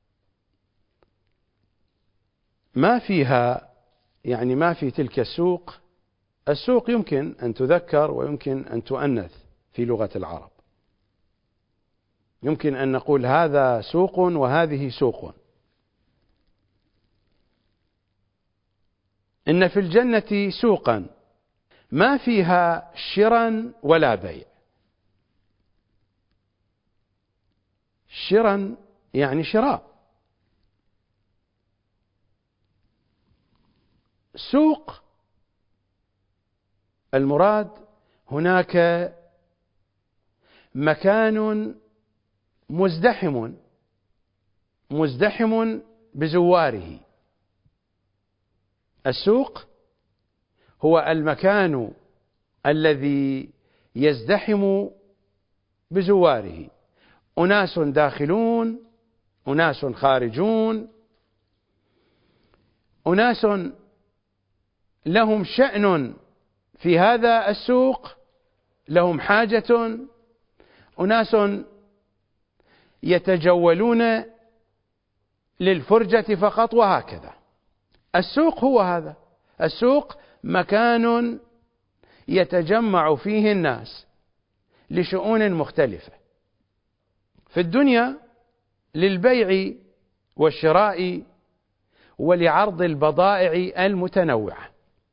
ما فيها، يعني ما في تلك السوق. السوق يمكن أن تذكر ويمكن أن تؤنث في لغة العرب، يمكن أن نقول هذا سوق وهذه سوق. إن في الجنة سوقا ما فيها شرا ولا بيع. شرا يعني شراء، سوق المراد هناك مكان مزدحم بزواره. السوق هو المكان الذي يزدحم بزواره، أناس داخلون، أناس خارجون، أناس لهم شأن في هذا السوق، لهم حاجة، أناس يتجولون للفرجة فقط، وهكذا. السوق هو هذا. السوق مكان يتجمع فيه الناس لشؤون مختلفة في الدنيا، للبيع والشراء ولعرض البضائع المتنوعة.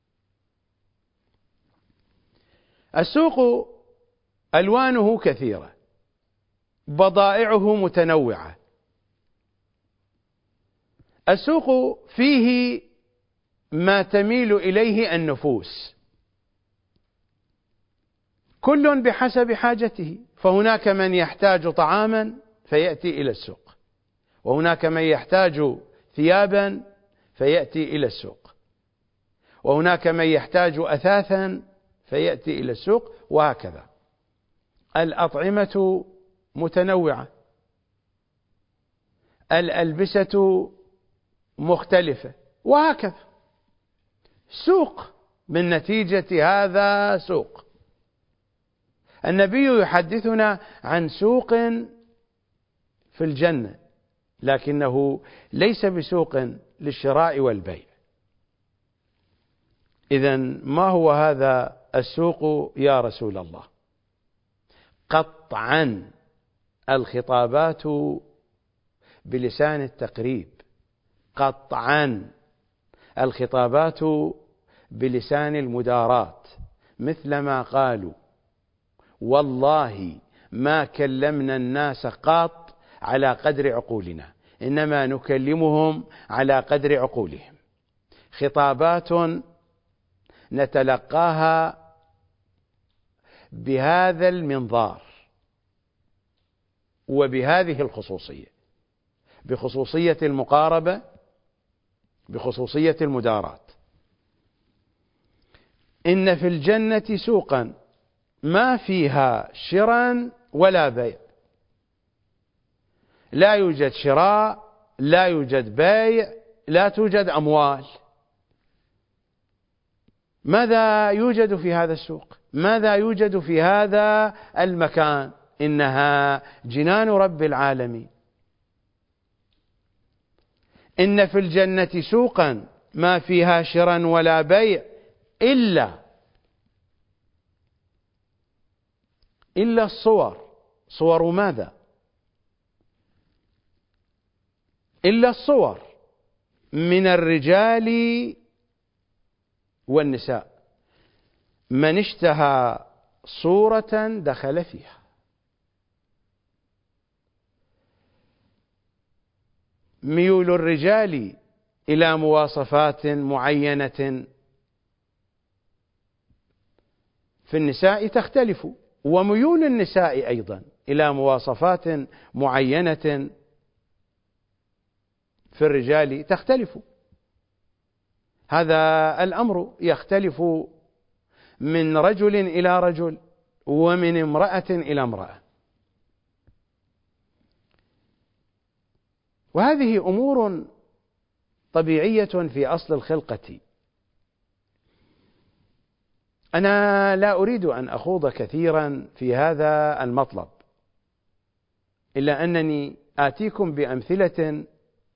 السوق ألوانه كثيرة، بضائعه متنوعة. السوق فيه ما تميل إليه النفوس، كل بحسب حاجته، فهناك من يحتاج طعاما فيأتي إلى السوق، وهناك من يحتاج ثيابا فيأتي إلى السوق، وهناك من يحتاج أثاثا فيأتي إلى السوق، وهكذا. الأطعمة متنوعة، الألبسة مختلفة، وهكذا. سوق، من نتيجة هذا سوق. النبي يحدثنا عن سوق في الجنة، لكنه ليس بسوق للشراء والبيع. إذن ما هو هذا السوق يا رسول الله؟ قطعا الخطابات بلسان التقريب، قطعا الخطابات بلسان المدارات، مثلما قالوا: والله ما كلمنا الناس قط على قدر عقولنا، إنما نكلمهم على قدر عقولهم. خطابات نتلقاها بهذا المنظار وبهذه الخصوصية، بخصوصية المقاربة، بخصوصية المدارات. إن في الجنة سوقا ما فيها شراء ولا بيع، لا يوجد شراء، لا يوجد بيع، لا توجد أموال. ماذا يوجد في هذا السوق؟ ماذا يوجد في هذا المكان؟ إنها جنان رب العالمين. إن في الجنة سوقا ما فيها شراء ولا بيع إلا الصور. صور ماذا؟ إلا الصور من الرجال والنساء، من اشتهى صورة دخل فيها. ميول الرجال إلى مواصفات معينة في النساء تختلف، وميول النساء أيضا إلى مواصفات معينة في الرجال تختلف. هذا الأمر يختلف من رجل إلى رجل، ومن امرأة إلى امرأة. وهذه أمور طبيعية في أصل الخلقة. أنا لا أريد أن أخوض كثيرا في هذا المطلب، إلا أنني آتيكم بأمثلة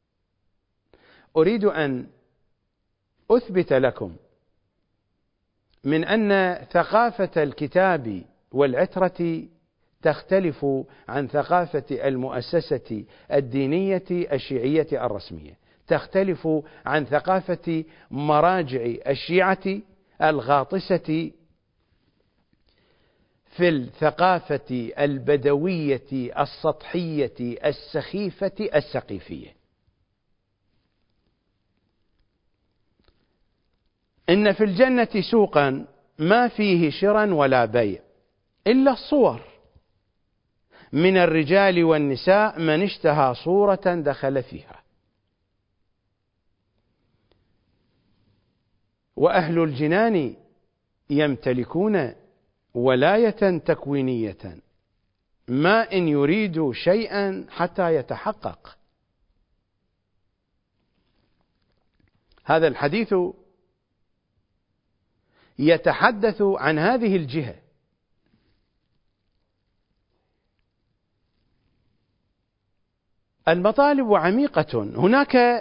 أريد أن أثبت لكم من أن ثقافة الكتاب والعترة تختلف عن ثقافة المؤسسة الدينية الشيعية الرسمية، تختلف عن ثقافة مراجع الشيعة الغاطسة في الثقافة البدوية السطحية السخيفة السقيفية. إن في الجنة سوقا ما فيه شراء ولا بيع إلا الصور، من الرجال والنساء من اشتهى صورة دخل فيها. وأهل الجنان يمتلكون ولاية تكوينية، ما إن يريد شيئا حتى يتحقق. هذا الحديث يتحدث عن هذه الجهة. المطالب عميقة. هناك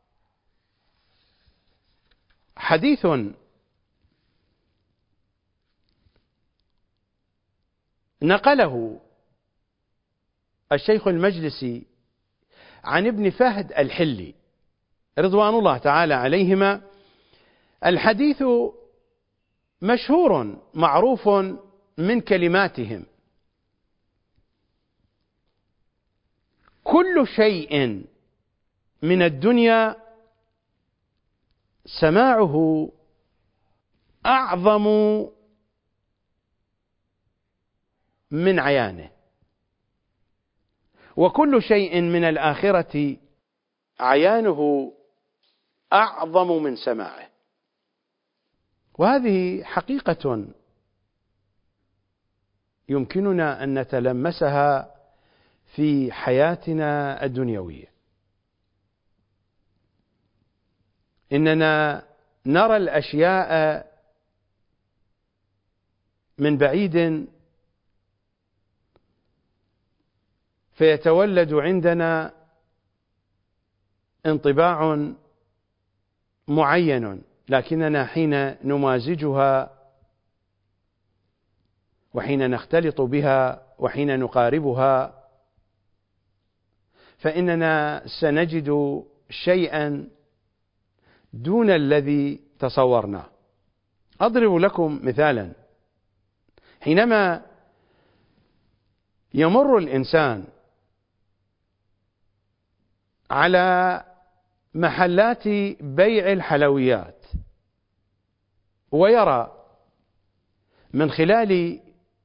حديث نقله الشيخ المجلسي عن ابن فهد الحلي رضوان الله تعالى عليهما. الحديث مشهور معروف من كلماتهم: كل شيء من الدنيا سماعه أعظم من عيانه، وكل شيء من الآخرة عيانه أعظم من سماعه. وهذه حقيقة يمكننا أن نتلمسها في حياتنا الدنيوية. إننا نرى الأشياء من بعيد فيتولد عندنا انطباع معين، لكننا حين نمازجها وحين نختلط بها وحين نقاربها فإننا سنجد شيئا دون الذي تصورناه. أضرب لكم مثالا: حينما يمر الإنسان على محلات بيع الحلويات ويرى من خلال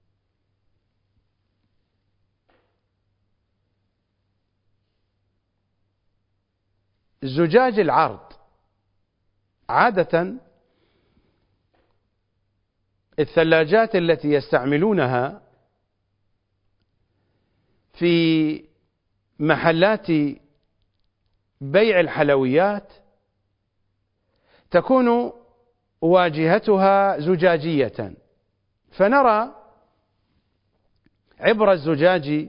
زجاج العرض، عادة الثلاجات التي يستعملونها في محلات بيع الحلويات تكون واجهتها زجاجية، فنرى عبر الزجاج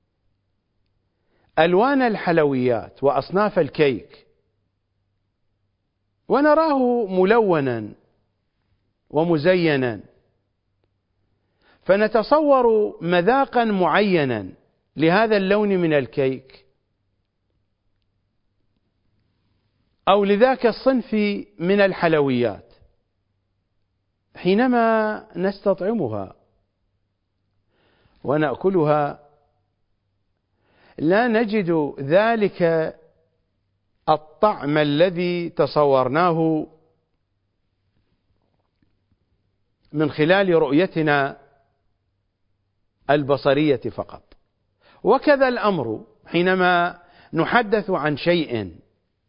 ألوان الحلويات وأصناف الكيك، ونراه ملونا ومزينا، فنتصور مذاقا معينا لهذا اللون من الكيك أو لذاك الصنف من الحلويات. حينما نستطعمها ونأكلها لا نجد ذلك الطعم الذي تصورناه من خلال رؤيتنا البصرية فقط. وكذا الأمر حينما نحدث عن شيء،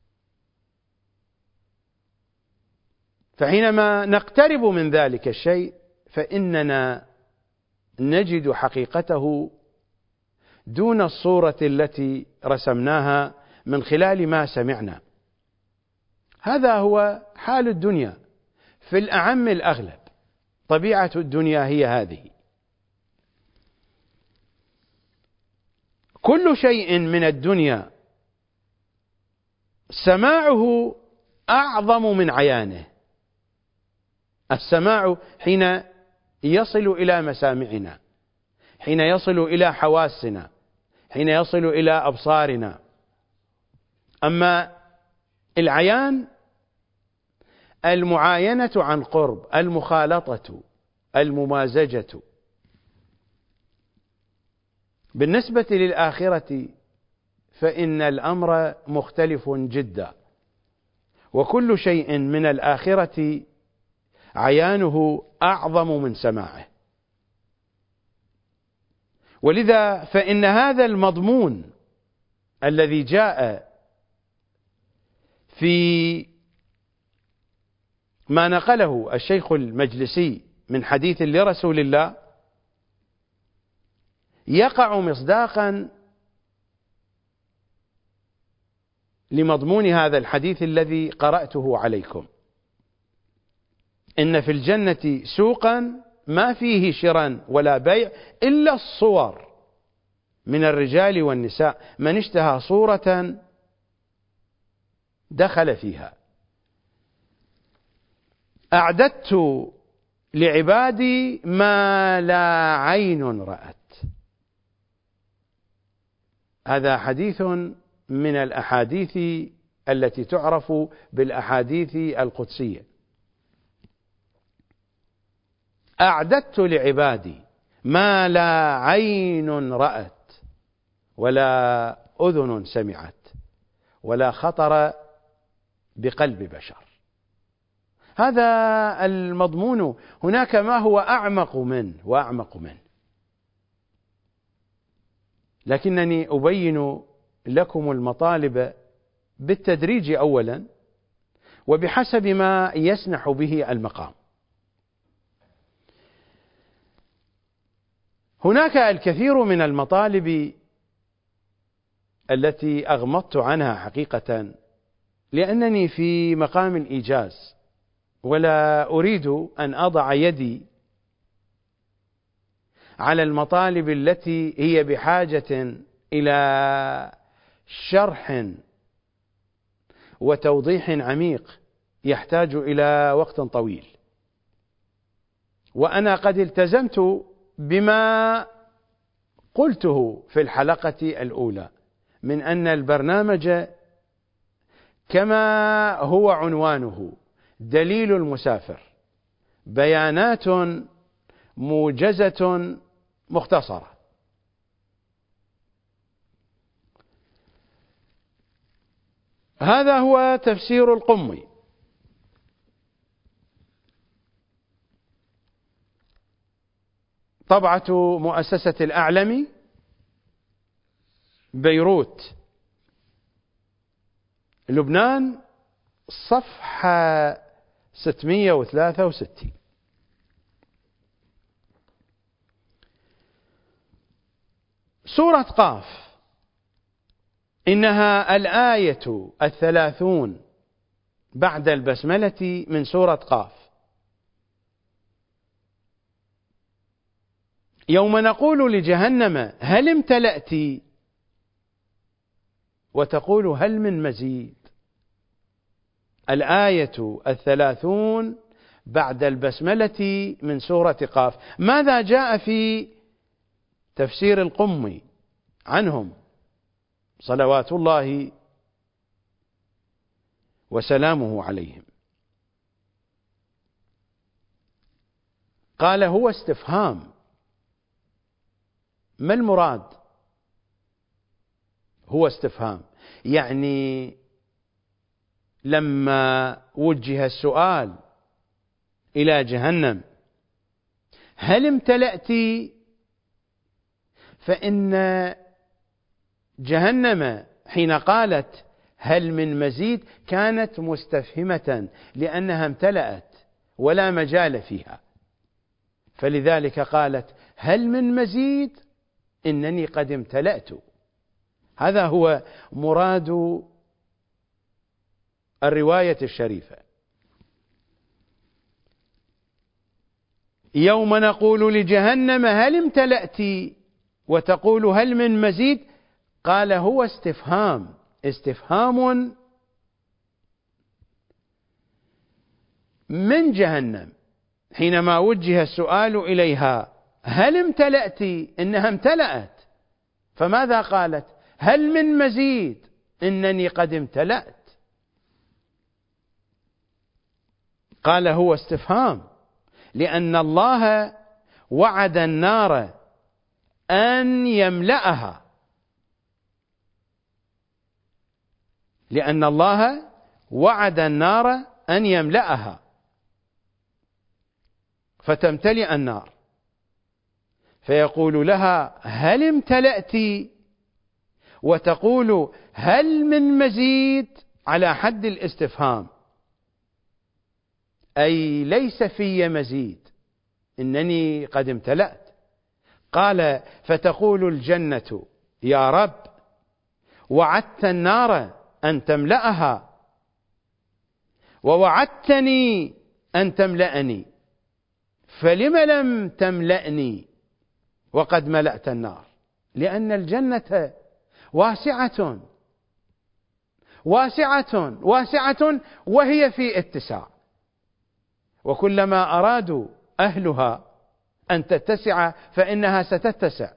فحينما نقترب من ذلك الشيء فإننا نجد حقيقته دون الصورة التي رسمناها من خلال ما سمعنا. هذا هو حال الدنيا في الأعم الأغلب، طبيعة الدنيا هي هذه. كل شيء من الدنيا سماعه أعظم من عيانه. السماع حين يصل إلى مسامعنا، حين يصل إلى حواسنا، حين يصل إلى أبصارنا. أما العيان المعاينة عن قرب، المخالطة، الممازجة. بالنسبة للآخرة فإن الأمر مختلف جدا، وكل شيء من الآخرة عيانه أعظم من سماعه. ولذا فإن هذا المضمون الذي جاء في ما نقله الشيخ المجلسي من حديث لرسول الله يقع مصداقا لمضمون هذا الحديث الذي قرأته عليكم: إن في الجنة سوقا ما فيه شراء ولا بيع إلا الصور من الرجال والنساء، من اشتهى صورة دخل فيها. أعددت لعبادي ما لا عين رأت. هذا حديث من الأحاديث التي تعرف بالأحاديث القدسية. أعددت لعبادي ما لا عين رأت ولا أذن سمعت ولا خطر بقلب بشر. هذا المضمون. هناك ما هو أعمق منه وأعمق منه، لكنني أبين لكم المطالب بالتدريج أولا وبحسب ما يسنح به المقام. هناك الكثير من المطالب التي أغمضت عنها حقيقة لأنني في مقام الإيجاز، ولا أريد أن أضع يدي على المطالب التي هي بحاجة إلى شرح وتوضيح عميق يحتاج إلى وقت طويل. وأنا قد التزمت بما قلته في الحلقة الأولى من أن البرنامج كما هو عنوانه دليل المسافر، بيانات موجزة مختصرة. هذا هو تفسير القمي. طبعة مؤسسة الأعلمي، بيروت، لبنان، صفحة 663. سورة قاف إنها الآية 30 بعد البسملة من سورة قاف. يوم نقول لجهنم هل امتلأت وتقول هل من مزيد. الآية 30 بعد البسملة من سورة قاف. ماذا جاء في تفسير القمي عنهم صلوات الله وسلامه عليهم؟ قال هو استفهام. ما المراد؟ هو استفهام، يعني لما وجه السؤال إلى جهنم هل امتلأت، فإن جهنم حين قالت هل من مزيد كانت مستفهمة لأنها امتلأت ولا مجال فيها، فلذلك قالت هل من مزيد إنني قد امتلأت. هذا هو مراد الرواية الشريفة. يوم نقول لجهنم هل امتلأت وتقول هل من مزيد. قال هو استفهام، استفهام من جهنم حينما وجه السؤال إليها هل امتلأت، إنها امتلأت، فماذا قالت؟ هل من مزيد إنني قد امتلأت. قال هو استفهام لأن الله وعد النار أن يملأها، لأن الله وعد النار أن يملأها فتمتلئ النار، فيقول لها هل امتلأت وتقول هل من مزيد على حد الاستفهام، أي ليس في مزيد، إنني قد امتلأت. قال فتقول الجنة يا رب وعدت النار أن تملأها ووعدتني أن تملأني، فلم لم تملأني وقد ملأت النار؟ لأن الجنة واسعة واسعة واسعة وهي في اتساع، وكلما أرادوا أهلها أن تتسع فإنها ستتسع.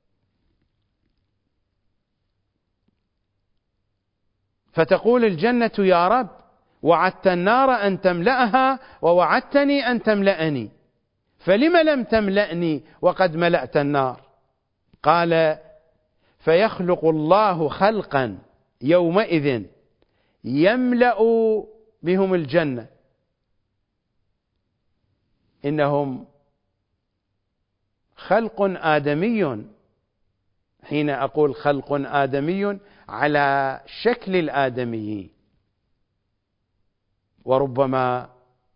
فتقول الجنة يا رب وعدت النار أن تملأها ووعدتني أن تملأني، فلم لم تملأني وقد ملأت النار؟ قال فيخلق الله خلقا يومئذ يملأ بهم الجنة، إنهم خلق آدمي. حين أقول خلق آدمي على شكل الآدمي، وربما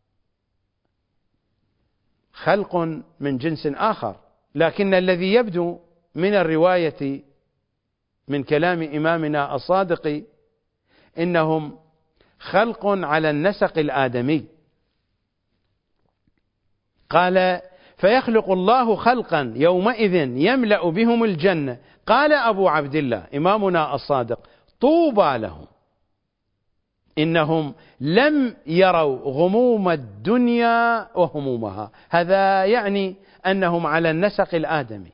خلق من جنس آخر، لكن الذي يبدو من الرواية من كلام إمامنا الصادق إنهم خلق على النسق الآدمي. قال فيخلق الله خلقا يومئذ يملأ بهم الجنة. قال أبو عبد الله إمامنا الصادق طوبى لهم، إنهم لم يروا غموم الدنيا وهمومها. هذا يعني أنهم على النسق الآدمي،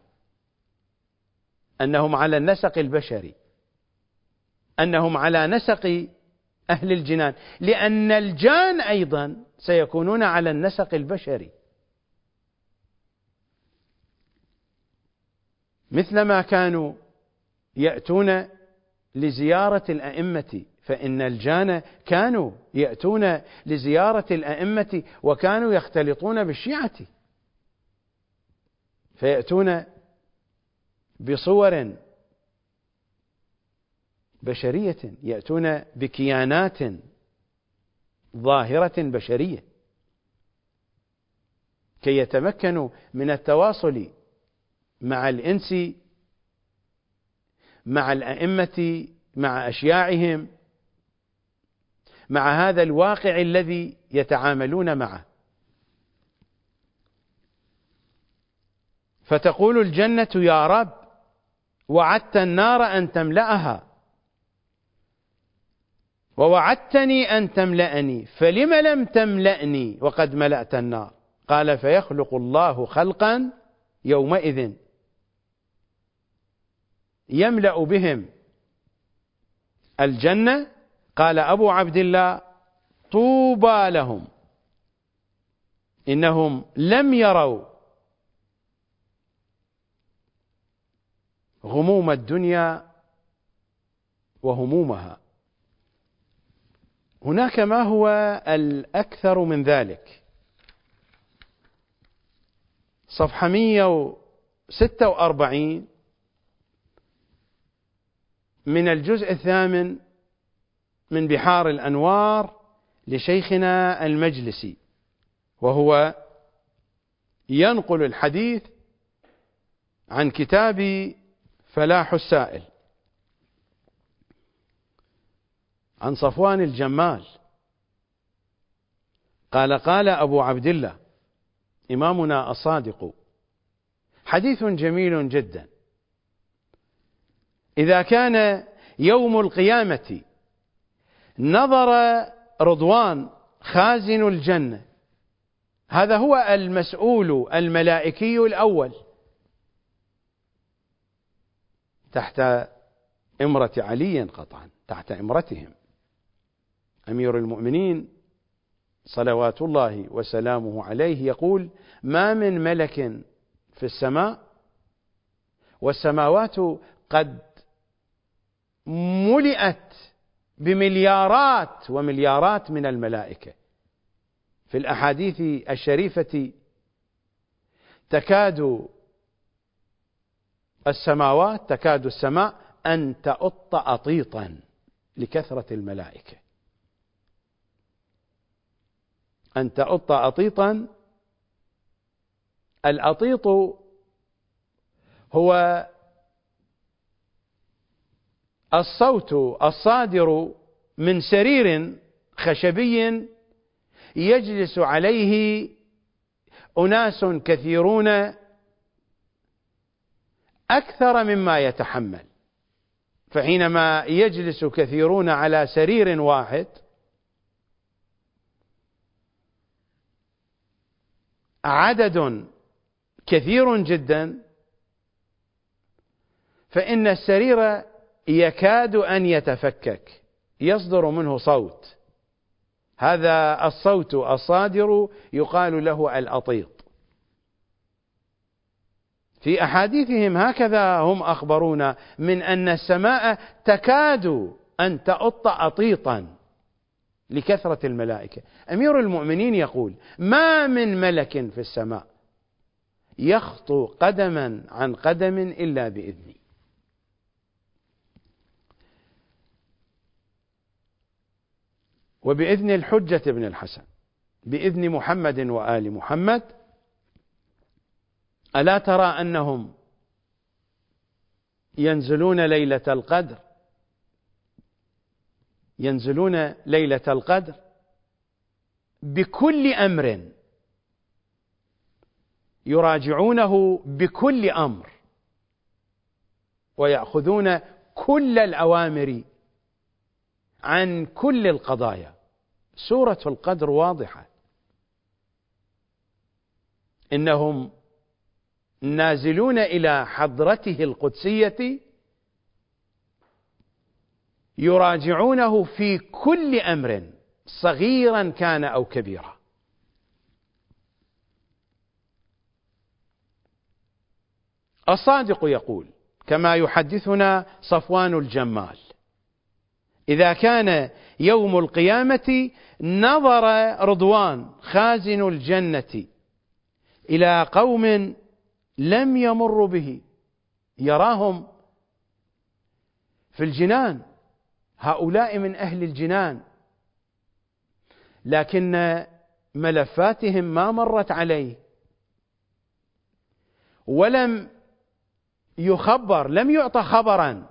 أنهم على النسق البشري، أنهم على نسق أهل الجنان، لأن الجان أيضا سيكونون على النسق البشري، مثلما كانوا يأتون لزيارة الأئمة، فإن الجان كانوا يأتون لزيارة الأئمة وكانوا يختلطون بالشيعة، فيأتون بصور بشرية، يأتون بكيانات ظاهرة بشرية كي يتمكنوا من التواصل مع الإنس، مع الأئمة، مع أشياعهم، مع هذا الواقع الذي يتعاملون معه. فتقول الجنة يا رب وعدت النار أن تملأها ووعدتني أن تملأني، فلم لم تملأني وقد ملأت النار؟ قال فيخلق الله خلقا يومئذ يملأ بهم الجنة. قال أبو عبد الله طوبى لهم، إنهم لم يروا غموم الدنيا وهمومها. هناك ما هو الأكثر من ذلك. صفحة 146 من الجزء 8 من بحار الأنوار لشيخنا المجلسي، وهو ينقل الحديث عن كتاب فلاح السائل عن صفوان الجمال قال قال أبو عبد الله إمامنا الصادق حديث جميل جدا: إذا كان يوم القيامة نظر رضوان خازن الجنة، هذا هو المسؤول الملائكي الأول تحت إمرة علي، قطعا تحت إمرتهم أمير المؤمنين صلوات الله وسلامه عليه يقول: ما من ملك في السماء والسماوات قد ملئت بمليارات ومليارات من الملائكة. في الأحاديث الشريفة تكاد السماء أن تأط أطيطا لكثرة الملائكة، أن تأط أطيطا. الأطيط هو الصوت الصادر من سرير خشبي يجلس عليه أناس كثيرون أكثر مما يتحمل. فحينما يجلس كثيرون على سرير واحد عدد كثير جدا، فإن السرير يكاد أن يتفكك، يصدر منه صوت، هذا الصوت الصادر يقال له الأطيط. في أحاديثهم هكذا هم أخبرونا من أن السماء تكاد أن تأط أطيطا لكثرة الملائكة. أمير المؤمنين يقول: ما من ملك في السماء يخطو قدما عن قدم إلا بإذني. وبإذن الحجة بن الحسن، بإذن محمد وآل محمد. ألا ترى أنهم ينزلون ليلة القدر، ينزلون ليلة القدر بكل أمر، يراجعونه بكل أمر، ويأخذون كل الأوامر عن كل القضايا. سورة القدر واضحة، إنهم نازلون إلى حضرته القدسية يراجعونه في كل أمر صغيرا كان أو كبيرا. الصادق يقول كما يحدثنا صفوان الجمال: إذا كان يوم القيامة نظر رضوان خازن الجنة إلى قوم لم يمروا به، يراهم في الجنان، هؤلاء من أهل الجنان، لكن ملفاتهم ما مرت عليه، ولم يخبر، لم يعطى خبرا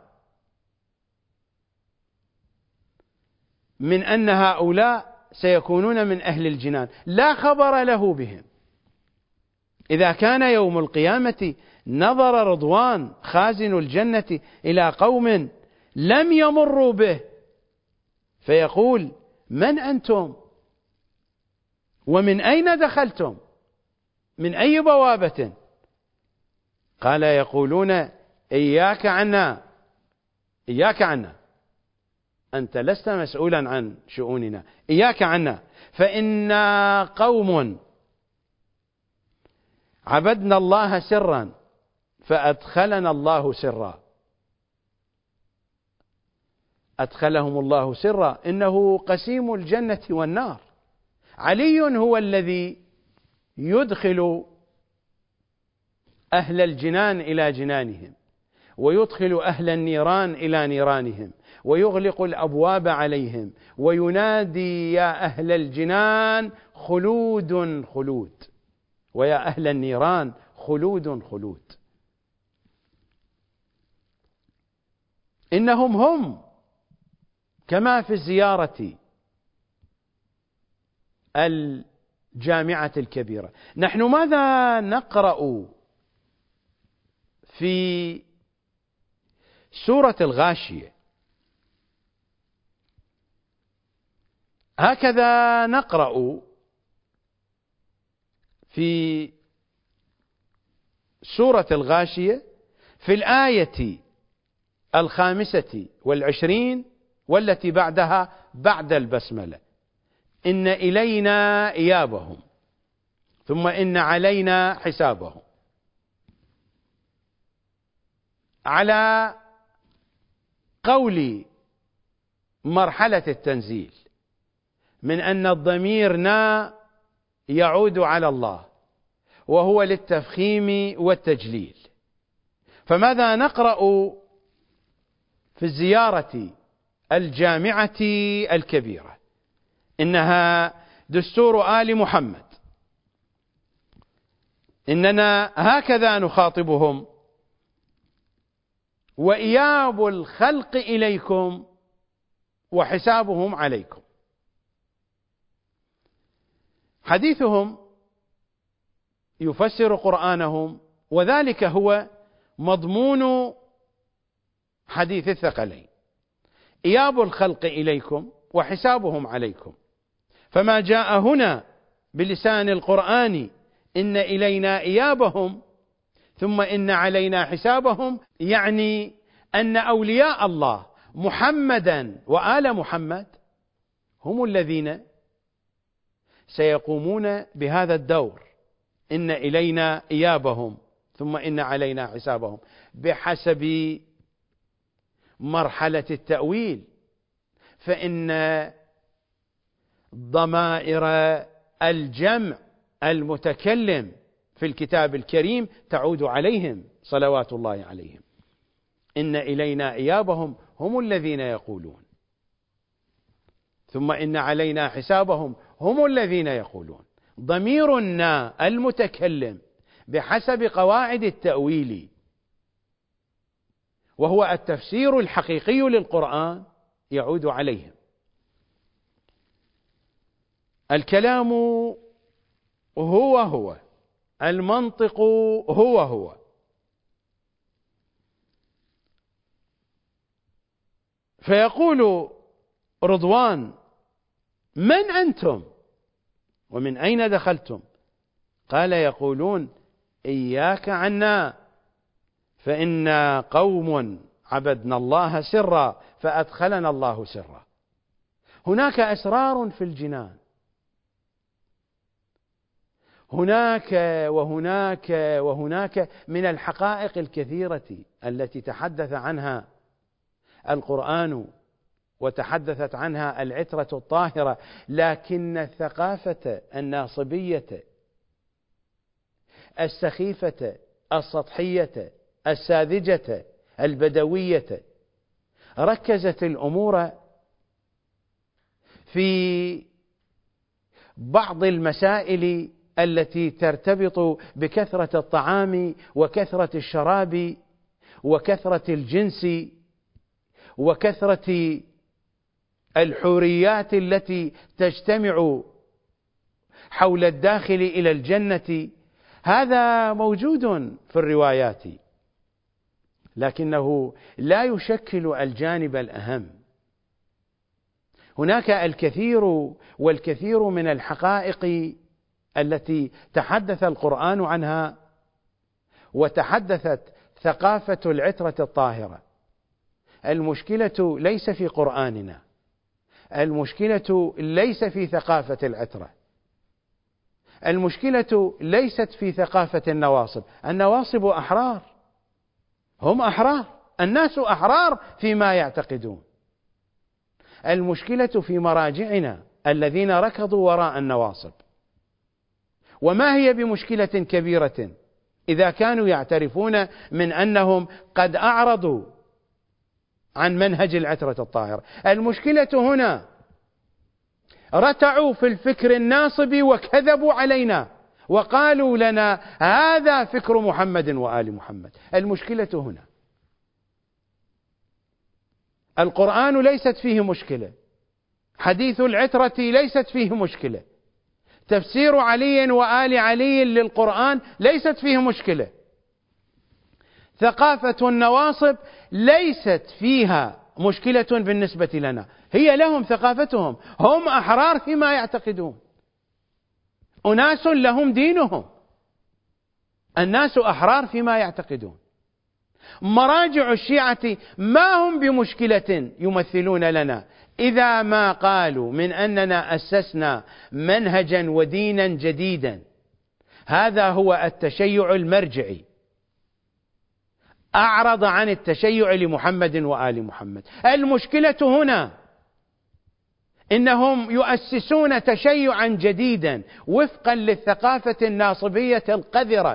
من أن هؤلاء سيكونون من أهل الجنان، لا خبر له بهم. إذا كان يوم القيامة نظر رضوان خازن الجنة إلى قوم لم يمروا به، فيقول: من أنتم؟ ومن أين دخلتم؟ من أي بوابة؟ قال: يقولون: إياك عنا، إياك عنا، أنت لست مسؤولا عن شؤوننا، إياك عنا، فإنا قوم عبدنا الله سرا فأدخلنا الله سرا. أدخلهم الله سرا، إنه قسيم الجنة والنار. علي هو الذي يدخل أهل الجنان إلى جنانهم، ويدخل أهل النيران إلى نيرانهم، ويغلق الأبواب عليهم، وينادي: يا أهل الجنان خلود خلود، ويا أهل النيران خلود خلود. إنهم هم كما في الزيارة الجامعة الكبيرة. نحن ماذا نقرأ في سورة الغاشية؟ هكذا نقرأ في سورة الغاشية في الآية 25 والتي بعدها بعد البسملة: إن إلينا إيابهم ثم إن علينا حسابهم. على قول مرحلة التنزيل من أن الضمير نا يعود على الله، وهو للتفخيم والتجليل. فماذا نقرأ في الزيارة الجامعة الكبيرة؟ إنها دستور آل محمد، إننا هكذا نخاطبهم: وإياب الخلق إليكم وحسابهم عليكم. حديثهم يفسر قرآنهم، وذلك هو مضمون حديث الثقلين: إياب الخلق إليكم وحسابهم عليكم. فما جاء هنا بلسان القرآن إن إلينا إيابهم ثم إن علينا حسابهم، يعني أن أولياء الله محمدا وآل محمد هم الذين سيقومون بهذا الدور، إن إلينا إيابهم ثم إن علينا حسابهم، بحسب مرحلة التأويل، فإن ضمائر الجمع المتكلم في الكتاب الكريم تعود عليهم صلوات الله عليهم. إن إلينا إيابهم هم الذين يقولون، ثم إن علينا حسابهم هم الذين يقولون. ضميرنا المتكلم بحسب قواعد التأويل، وهو التفسير الحقيقي للقرآن، يعود عليهم. الكلام هو المنطق هو فيقول رضوان: من أنتم ومن أين دخلتم؟ قال: يقولون إياك عنا فإنا قوم عبدنا الله سرا فأدخلنا الله سرا. هناك أسرار في الجنان، هناك وهناك من الحقائق الكثيرة التي تحدث عنها القرآن وتحدثت عنها العترة الطاهرة، لكن الثقافة الناصبية السخيفة السطحية الساذجة البدوية ركزت الأمور في بعض المسائل التي ترتبط بكثرة الطعام وكثرة الشراب وكثرة الجنس وكثرة الحوريات التي تجتمع حول الداخل إلى الجنة. هذا موجود في الروايات، لكنه لا يشكل الجانب الأهم. هناك الكثير من الحقائق التي تحدث القرآن عنها وتحدثت ثقافة العترة الطاهرة. المشكلة ليس في قرآننا، المشكلة ليست في ثقافة العترة، المشكلة ليست في ثقافة النواصب. النواصب أحرار، هم أحرار، الناس أحرار فيما يعتقدون. المشكلة في مراجعنا الذين ركضوا وراء النواصب. وما هي بمشكلة كبيرة إذا كانوا يعترفون من أنهم قد أعرضوا عن منهج العترة الطاهرة. المشكلة هنا رتعوا في الفكر الناصب وكذبوا علينا وقالوا لنا هذا فكر محمد وآل محمد. المشكلة هنا. القرآن ليست فيه مشكلة، حديث العترة ليست فيه مشكلة، تفسير علي وآل علي للقرآن ليست فيه مشكلة، ثقافة النواصب ليست فيها مشكلة بالنسبة لنا، هي لهم ثقافتهم، هم أحرار فيما يعتقدون، أناس لهم دينهم، الناس أحرار فيما يعتقدون. مراجع الشيعة ما هم بمشكلة يمثلون لنا إذا ما قالوا من أننا أسسنا منهجا ودينا جديدا. هذا هو التشيع المرجعي، أعرض عن التشيع لمحمد وآل محمد. المشكلة هنا إنهم يؤسسون تشيعا جديدا وفقا للثقافة الناصبية القذرة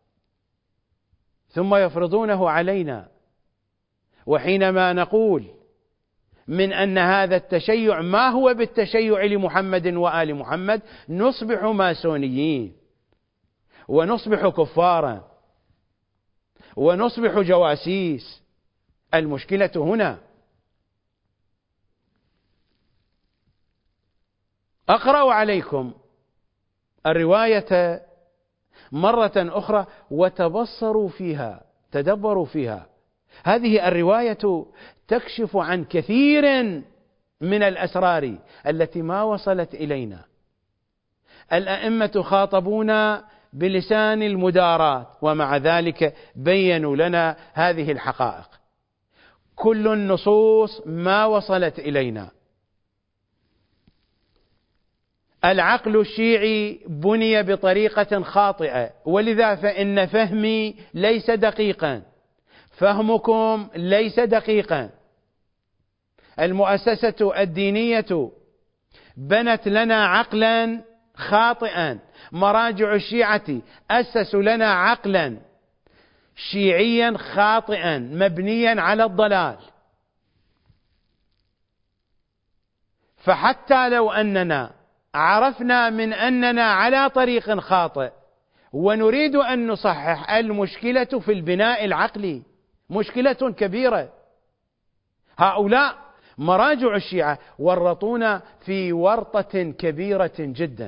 ثم يفرضونه علينا. وحينما نقول من أن هذا التشيع ما هو بالتشيع لمحمد وآل محمد نصبح ماسونيين ونصبح كفارا ونصبح جواسيس. المشكلة هنا. أقرأ عليكم الرواية مرة أخرى وتبصروا فيها، تدبروا فيها. هذه الرواية تكشف عن كثير من الأسرار التي ما وصلت إلينا. الأئمة خاطبونا بلسان المداراة، ومع ذلك بينوا لنا هذه الحقائق. كل النصوص ما وصلت إلينا. العقل الشيعي بني بطريقة خاطئة، ولذا فإن فهمي ليس دقيقا، فهمكم ليس دقيقا. المؤسسة الدينية بنت لنا عقلا خاطئا، مراجع الشيعة أسسوا لنا عقلا شيعيا خاطئا مبنيا على الضلال. فحتى لو أننا عرفنا من أننا على طريق خاطئ ونريد أن نصحح، المشكلة في البناء العقلي، مشكلة كبيرة. هؤلاء مراجع الشيعة ورطونا في ورطة كبيرة جدا.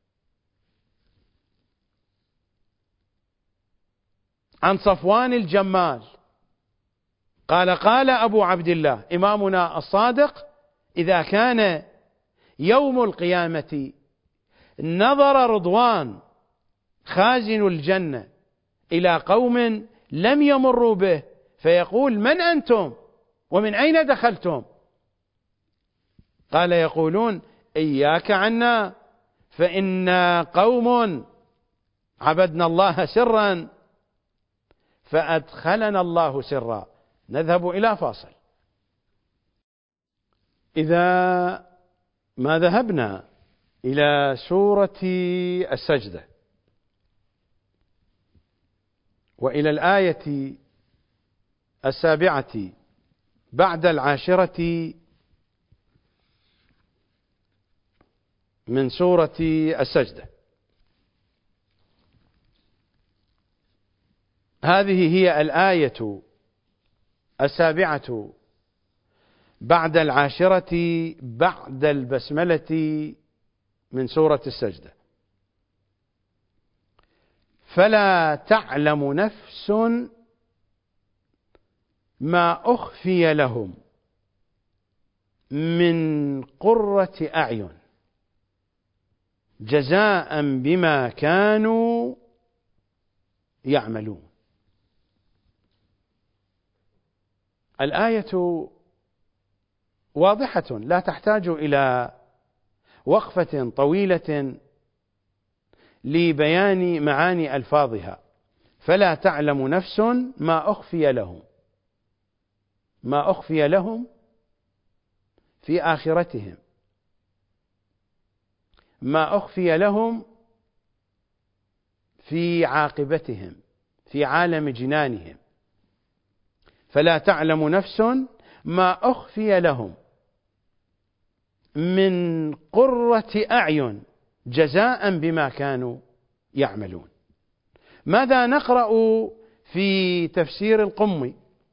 عن صفوان الجمال قال أبو عبد الله إمامنا الصادق: إذا كان يوم القيامة نظر رضوان خازن الجنة إلى قوم لم يمروا به فيقول: من أنتم ومن أين دخلتم؟ قال: يقولون: إياك عنا فإنا قوم عبدنا الله سرا فأدخلنا الله سرا. نذهب إلى فاصل. إذا ما ذهبنا إلى سورة السجدة وإلى الآية 7 بعد 10 من سورة السجدة، هذه هي الآية 7 بعد 10 بعد البسملة من سورة السجدة: فلا تعلم نفس ما أخفي لهم من قرة أعين جزاء بما كانوا يعملون. الآية واضحة لا تحتاج إلى وقفة طويلة لبيان معاني ألفاظها. فلا تعلم نفس ما أخفي لهم، ما أخفي لهم في آخرتهم، ما أخفي لهم في عاقبتهم في عالم جنانهم. فلا تعلم نفس ما أخفي لهم من قرة أعين جزاء بما كانوا يعملون. ماذا نقرأ في تفسير القمي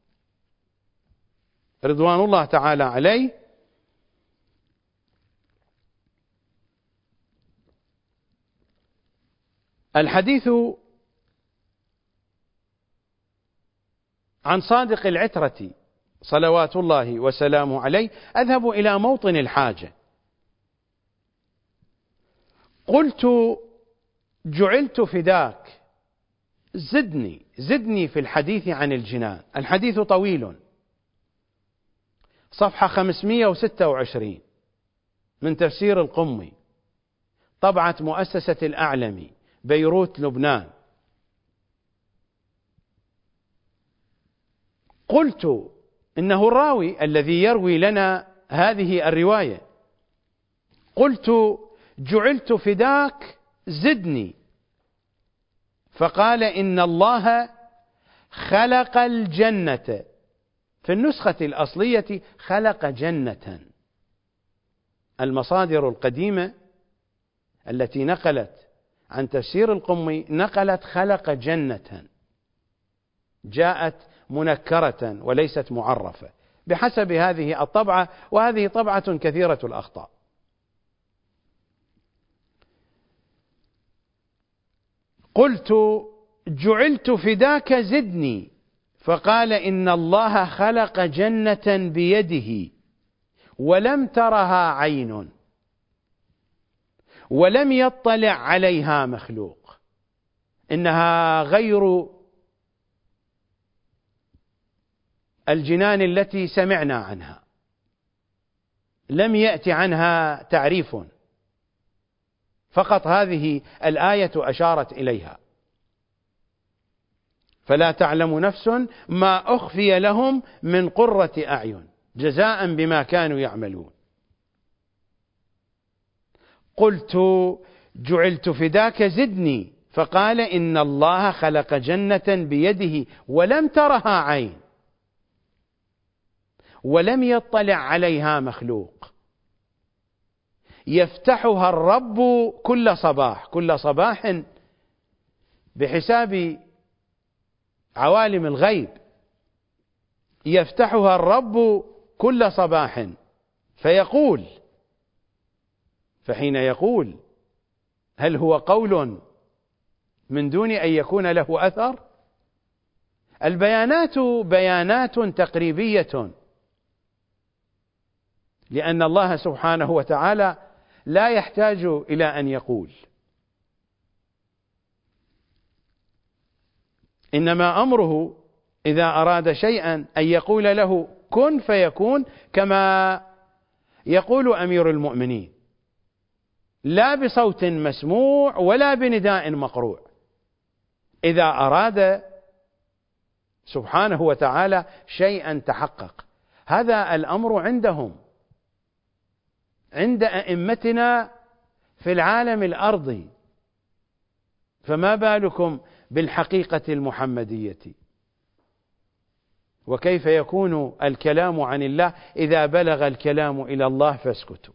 رضوان الله تعالى عليه؟ الحديث عن صادق العترة صلوات الله وسلامه عليه: أذهب إلى موطن الحاجة، قلت: جعلت فداك، زدني في الحديث عن الجنان. الحديث طويل، صفحة 526 من تفسير القمي، طبعة مؤسسة الأعلمي، بيروت، لبنان. قلت: إنه الراوي الذي يروي لنا هذه الرواية، قلت: جعلت فداك زدني، فقال: إن الله خلق الجنة، في النسخة الأصلية خلق جنة. المصادر القديمة التي نقلت عن تفسير القمي نقلت خلق جنة، جاءت منكرة وليست معرفة بحسب هذه الطبعة، وهذه طبعة كثيرة الأخطاء. قلت: جعلت فداك زدني، فقال: إن الله خلق جنة بيده ولم ترها عين ولم يطلع عليها مخلوق. إنها غير الجنان التي سمعنا عنها، لم يأتي عنها تعريف، فقط هذه الآية أشارت إليها. فلا تعلم نفس ما أخفي لهم من قرة أعين جزاء بما كانوا يعملون. قلت جعلت فداك زدني، فقال إن الله خلق جنة بيده ولم ترها عين ولم يطلع عليها مخلوق، يفتحها الرب كل صباح، كل صباح بحساب عوالم الغيب، يفتحها الرب كل صباح فيقول، فحين يقول هل هو قول من دون أن يكون له أثر؟ البيانات بيانات تقريبية، لأن الله سبحانه وتعالى لا يحتاج إلى أن يقول، إنما أمره إذا أراد شيئا أن يقول له كن فيكون، كما يقول أمير المؤمنين، لا بصوت مسموع ولا بنداء مقروع. إذا أراد سبحانه وتعالى شيئا تحقق. هذا الأمر عندهم، عند أئمتنا في العالم الأرضي، فما بالكم بالحقيقة المحمدية؟ وكيف يكون الكلام عن الله إذا بلغ الكلام إلى الله فاسكتوا؟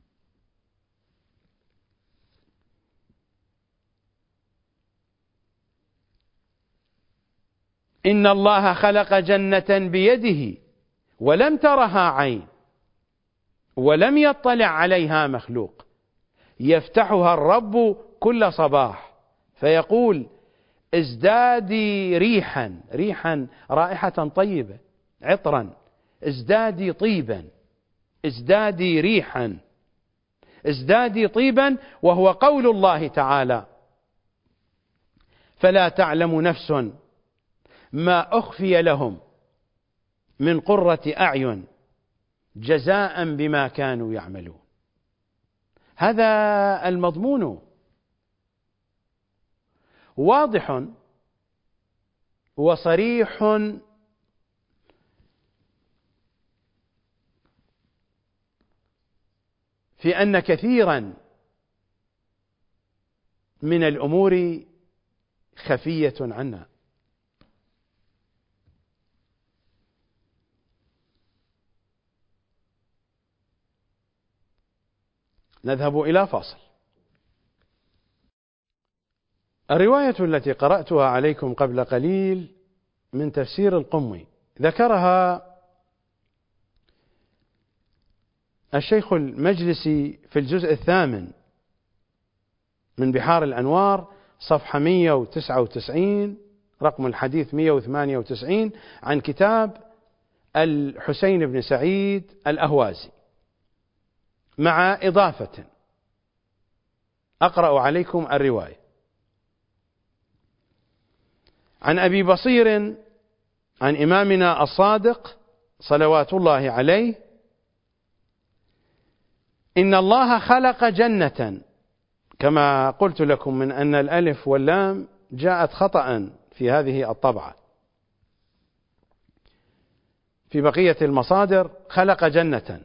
إن الله خلق جنة بيده ولم ترها عين ولم يطلع عليها مخلوق، يفتحها الرب كل صباح فيقول ازدادي ريحا، ريحا رائحة طيبة، عطرا، ازدادي طيبا، ازدادي ريحا، ازدادي طيبا، وهو قول الله تعالى فلا تعلم نفس ما أخفي لهم من قرة أعين جزاء بما كانوا يعملون. هذا المضمون واضح وصريح في أن كثيرا من الأمور خفية عنا. نذهب إلى فاصل. الرواية التي قرأتها عليكم قبل قليل من تفسير القمي ذكرها الشيخ المجلسي في الجزء 8 من بحار الأنوار، صفحة 199، رقم الحديث 198، عن كتاب الحسين بن سعيد الأهوازي، مع إضافة. أقرأ عليكم الرواية. عن أبي بصير عن إمامنا الصادق صلوات الله عليه: إن الله خلق جنة، كما قلت لكم من أن الألف واللام جاءت خطأ في هذه الطبعة، في بقية المصادر خلق جنة،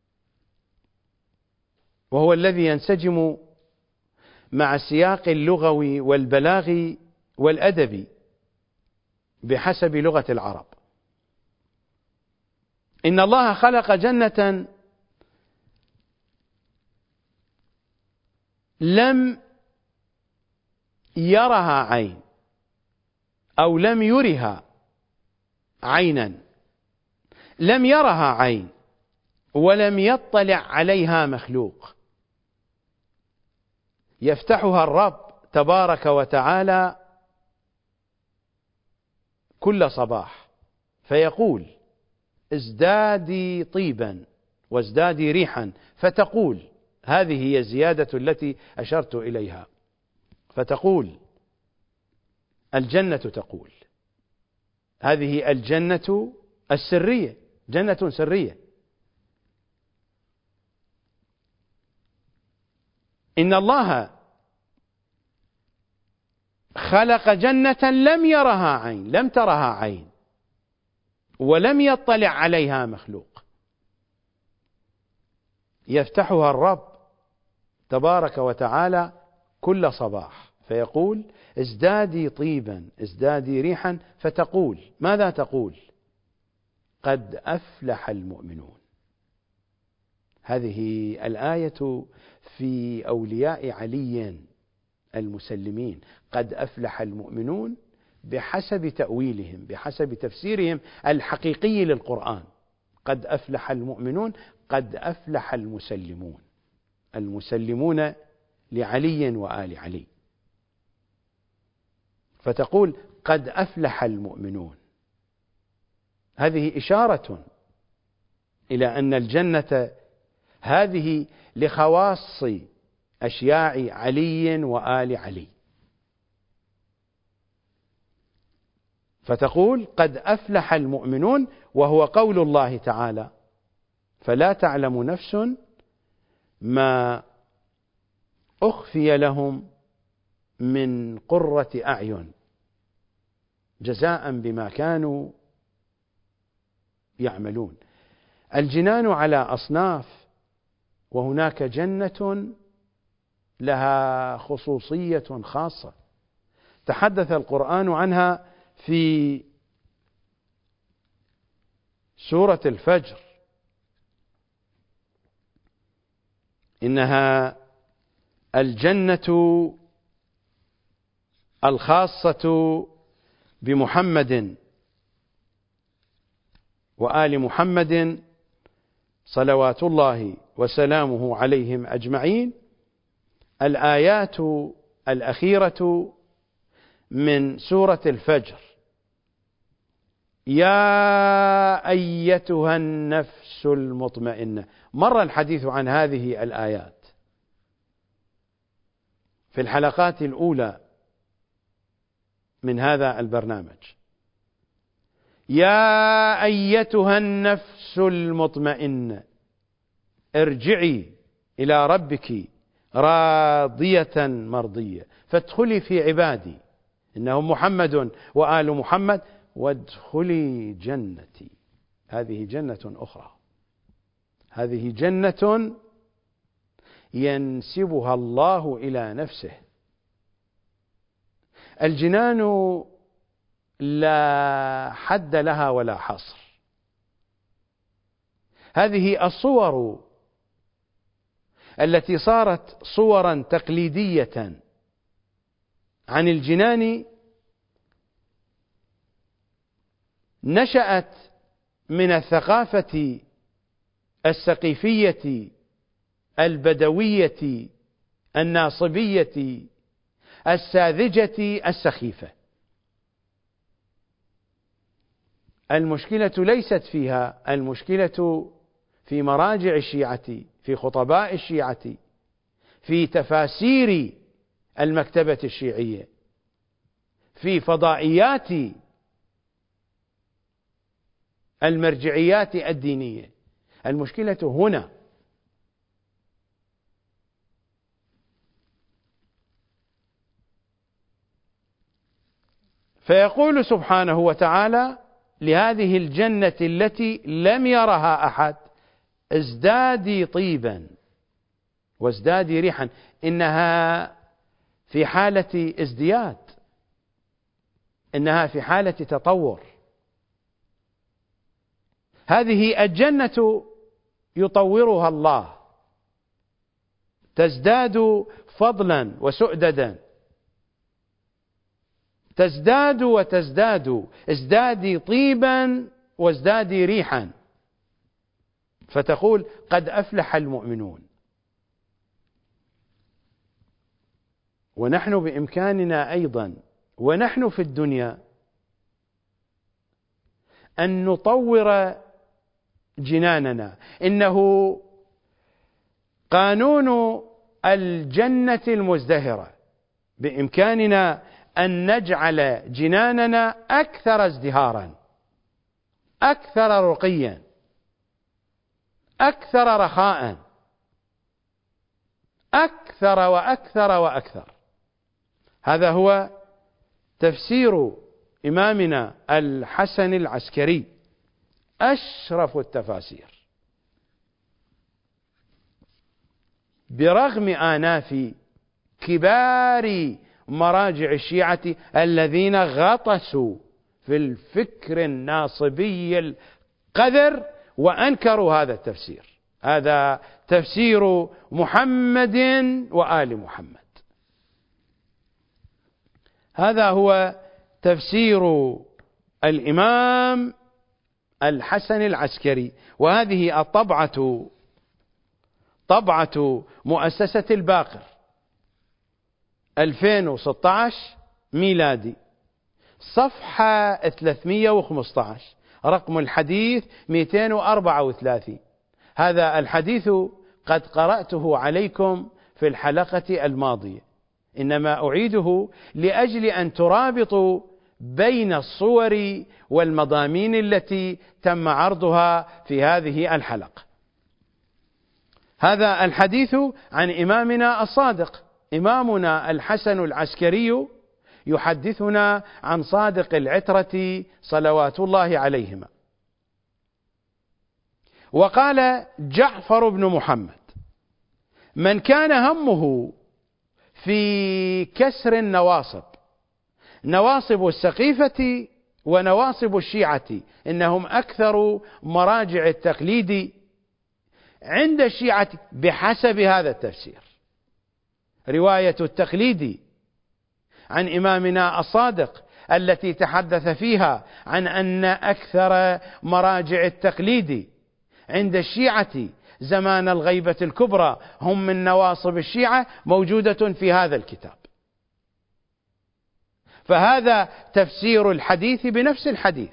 وهو الذي ينسجم مع السياق اللغوي والبلاغي والأدبي بحسب لغة العرب. إن الله خلق جنة لم يرها عين، أو لم يرها عينا، لم يرها عين ولم يطلع عليها مخلوق، يفتحها الرب تبارك وتعالى كل صباح فيقول ازدادي طيبا وازدادي ريحا، فتقول، هذه هي الزيادة التي أشرت إليها، فتقول الجنة تقول، هذه الجنة السرية، جنة سرية. إن الله خلق جنة لم يرها عين، لم ترها عين، ولم يطلع عليها مخلوق، يفتحها الرب تبارك وتعالى كل صباح فيقول: ازدادي طيبا، ازدادي ريحا، فتقول ماذا تقول؟ قد أفلح المؤمنون. هذه الآية في أولياء علي المسلمين، قد أفلح المؤمنون بحسب تأويلهم، بحسب تفسيرهم الحقيقي للقرآن. قد أفلح المؤمنون، قد أفلح المسلمون، المسلمون لعلي وآل علي. فتقول قد أفلح المؤمنون، هذه إشارة إلى أن الجنة هذه لخواص أشياع علي وآل علي. فتقول قد أفلح المؤمنون، وهو قول الله تعالى: فلا تعلم نفس ما أخفي لهم من قرة أعين جزاء بما كانوا يعملون. الجنان على أصناف، وهناك جنة لها خصوصية خاصة تحدث القرآن عنها في سورة الفجر: إنها الجنة الخاصة بمحمد وآل محمد صلوات الله وسلامه عليهم أجمعين. الآيات الأخيرة من سورة الفجر: يا أيتها النفس المطمئنة. مر الحديث عن هذه الآيات في الحلقات الأولى من هذا البرنامج. يا أيتها النفس المطمئنة ارجعي إلى ربك راضية مرضية فادخلي في عبادي إنهم محمد وآل محمد وادخلي جنتي. هذه جنة أخرى، هذه جنة ينسبها الله إلى نفسه. الجنان لا حد لها ولا حصر. هذه الصور التي صارت صورا تقليدية عن الجنان نشأت من الثقافة السقيفية البدوية الناصبية الساذجة السخيفة. المشكلة ليست فيها، المشكلة في مراجع الشيعة، في خطباء الشيعة، في تفاسير المكتبة الشيعية، في فضائيات المرجعيات الدينية. المشكلة هنا. فيقول سبحانه وتعالى لهذه الجنة التي لم يرها أحد: ازدادي طيبا وازدادي ريحا. إنها في حالة ازدياد، إنها في حالة تطور. هذه الجنة يطورها الله، تزداد فضلا وسؤددا، تزداد وتزداد. ازدادي طيبا وازدادي ريحا. فتقول قد أفلح المؤمنون. ونحن بإمكاننا أيضا ونحن في الدنيا أن نطور جناننا. إنه قانون الجنة المزدهرة، بإمكاننا أن نجعل جناننا أكثر ازدهارا، أكثر رقيا، أكثر رخاء، أكثر وأكثر وأكثر. هذا هو تفسير إمامنا الحسن العسكري، أشرف التفاسير، برغم آناف كبار مراجع الشيعة الذين غطسوا في الفكر الناصبي القذر وأنكروا هذا التفسير. هذا تفسير محمد وآل محمد، هذا هو تفسير الإمام الحسن العسكري. وهذه الطبعة طبعة مؤسسة الباقر 2016 ميلادي، صفحة 315، رقم الحديث 234. هذا الحديث قد قرأته عليكم في الحلقة الماضية، إنما أعيده لأجل أن ترابطوا بين الصور والمضامين التي تم عرضها في هذه الحلقة. هذا الحديث عن إمامنا الصادق، إمامنا الحسن العسكري يحدثنا عن صادق العترة صلوات الله عليهما. وقال جعفر بن محمد: من كان همه في كسر النواصب، نواصب السقيفة ونواصب الشيعة إنهم أكثر مراجع التقليد عند الشيعة بحسب هذا التفسير. رواية التقليد عن إمامنا الصادق التي تحدث فيها عن أن أكثر مراجع التقليد عند الشيعة زمان الغيبة الكبرى هم من نواصب الشيعة موجودة في هذا الكتاب. فهذا تفسير الحديث بنفس الحديث،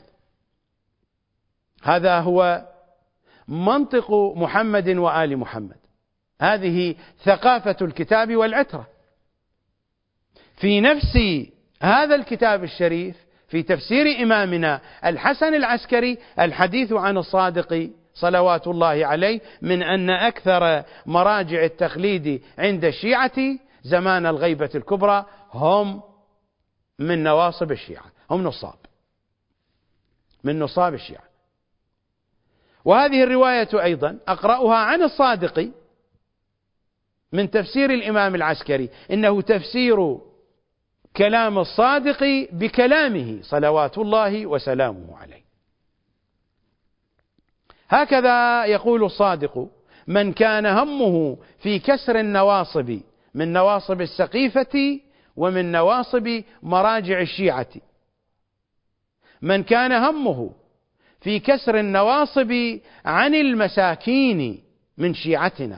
هذا هو منطق محمد وآل محمد، هذه ثقافة الكتاب والعترة. في نفس هذا الكتاب الشريف في تفسير إمامنا الحسن العسكري الحديث عن الصادق صلوات الله عليه من أن أكثر مراجع التقليد عند الشيعة زمان الغيبة الكبرى هم من نواصب الشيعة، هم نصاب من نصاب الشيعة. وهذه الرواية أيضا أقرأها عن الصادق من تفسير الإمام العسكري، إنه تفسير كلام الصادق بكلامه صلوات الله وسلامه عليه. هكذا يقول الصادق: من كان همه في كسر النواصب من نواصب السقيفة ومن نواصب مراجع الشيعة، من كان همه في كسر النواصب عن المساكين من شيعتنا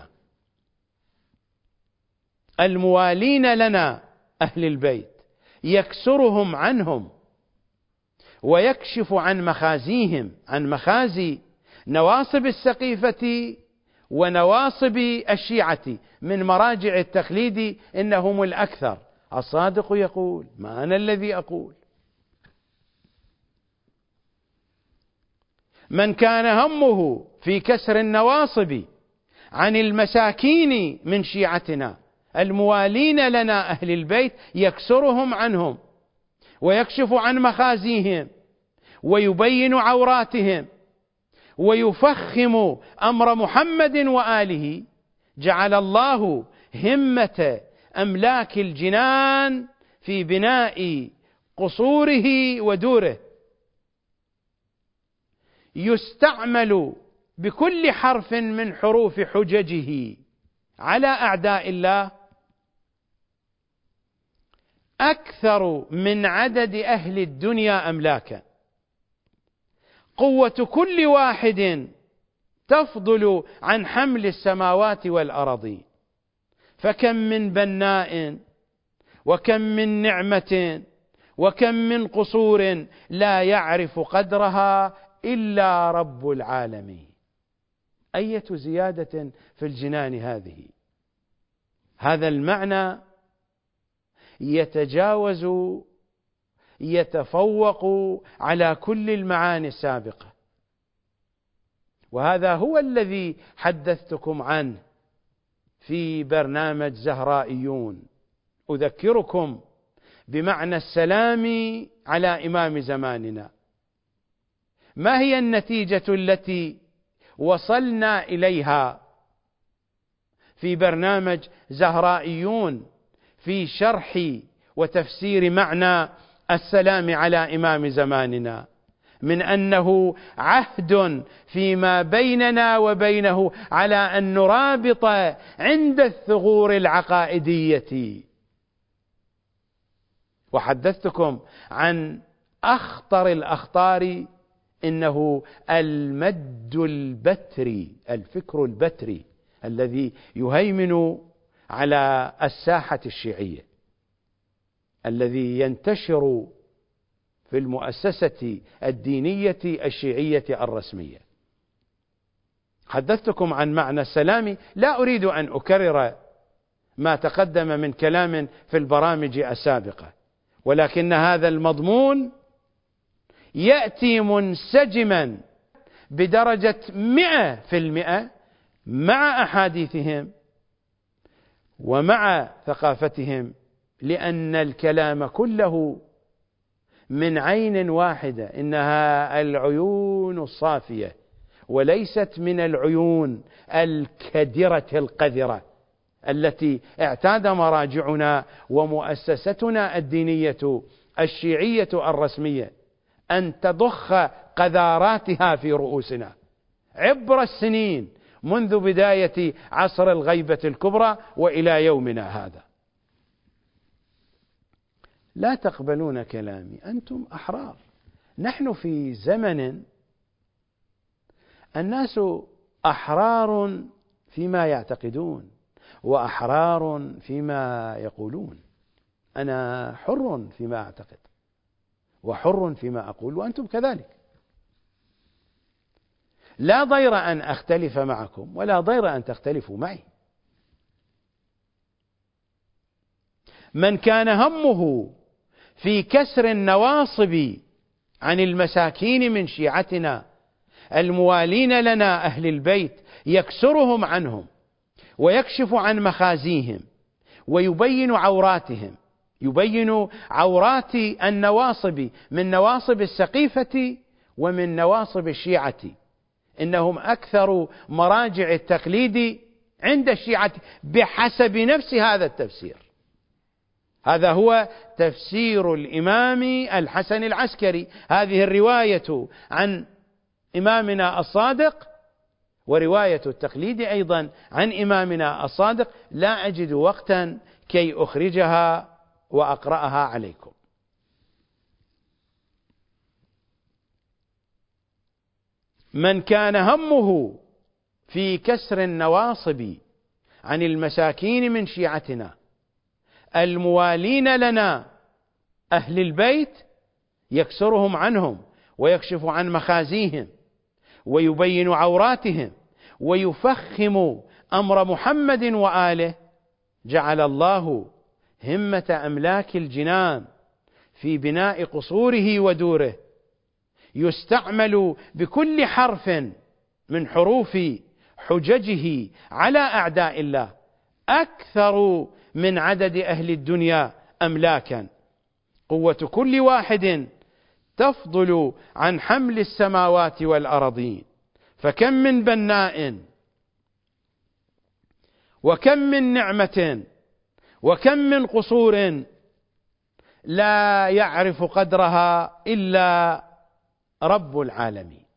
الموالين لنا أهل البيت، يكسرهم عنهم ويكشف عن مخازيهم، عن مخازي نواصب السقيفة ونواصب الشيعة من مراجع التقليد إنهم الأكثر. الصادق يقول: ما أنا الذي أقول. من كان همه في كسر النواصب عن المساكين من شيعتنا الموالين لنا أهل البيت، يكسرهم عنهم ويكشف عن مخازيهم ويبين عوراتهم ويفخم أمر محمد وآله، جعل الله همة أملاك الجنان في بناء قصوره ودوره يستعمل بكل حرف من حروف حججه على أعداء الله أكثر من عدد أهل الدنيا أملاكا، قوة كل واحد تفضل عن حمل السماوات والأراضين. فكم من بناء وكم من نعمة وكم من قصور لا يعرف قدرها إلا رب العالمين. أية زيادة في الجنان هذه! هذا المعنى يتجاوز يتفوق على كل المعاني السابقة. وهذا هو الذي حدثتكم عنه في برنامج زهرائيون. أذكركم بمعنى السلام على إمام زماننا. ما هي النتيجة التي وصلنا إليها في برنامج زهرائيون في شرح وتفسير معنى السلام على إمام زماننا؟ من أنه عهد فيما بيننا وبينه على أن نرابط عند الثغور العقائدية. وحدثتكم عن أخطر الأخطار، إنه المد البتري، الفكر البتري الذي يهيمن على الساحة الشيعية، الذي ينتشر في المؤسسة الدينية الشيعية الرسمية. حدثتكم عن معنى السلام، لا أريد أن أكرر ما تقدم من كلام في البرامج السابقة، ولكن هذا المضمون يأتي منسجما بدرجة 100% مع أحاديثهم ومع ثقافتهم، لأن الكلام كله من عين واحدة، إنها العيون الصافية، وليست من العيون الكدرة القذرة التي اعتاد مراجعنا ومؤسستنا الدينية الشيعية الرسمية أن تضخ قذاراتها في رؤوسنا عبر السنين، منذ بداية عصر الغيبة الكبرى وإلى يومنا هذا. لا تقبلون كلامي، أنتم أحرار. نحن في زمن الناس أحرار فيما يعتقدون وأحرار فيما يقولون. أنا حر فيما أعتقد وحر فيما أقول، وأنتم كذلك. لا ضير أن أختلف معكم ولا ضير أن تختلفوا معي. من كان همه في كسر النواصب عن المساكين من شيعتنا الموالين لنا أهل البيت، يكسرهم عنهم ويكشف عن مخازيهم ويبين عوراتهم، يبين عورات النواصب من نواصب السقيفة ومن نواصب الشيعة. إنهم أكثر مراجع التقليد عند الشيعة بحسب نفس هذا التفسير. هذا هو تفسير الإمام الحسن العسكري. هذه الرواية عن إمامنا الصادق ورواية التقليد أيضا عن إمامنا الصادق، لا أجد وقتا كي أخرجها وأقرأها عليكم. من كان همه في كسر النواصب عن المساكين من شيعتنا الموالين لنا أهل البيت، يكسرهم عنهم ويكشف عن مخازيهم ويبين عوراتهم ويفخم أمر محمد وآله، جعل الله همة أملاك الجنان في بناء قصوره ودوره يستعمل بكل حرف من حروف حججه على أعداء الله أكثر من عدد أهل الدنيا أملاكا. قوة كل واحد تفضل عن حمل السماوات والأرضين، فكم من بناء وكم من نعمة وكم من قصور لا يعرف قدرها إلا رب العالمين.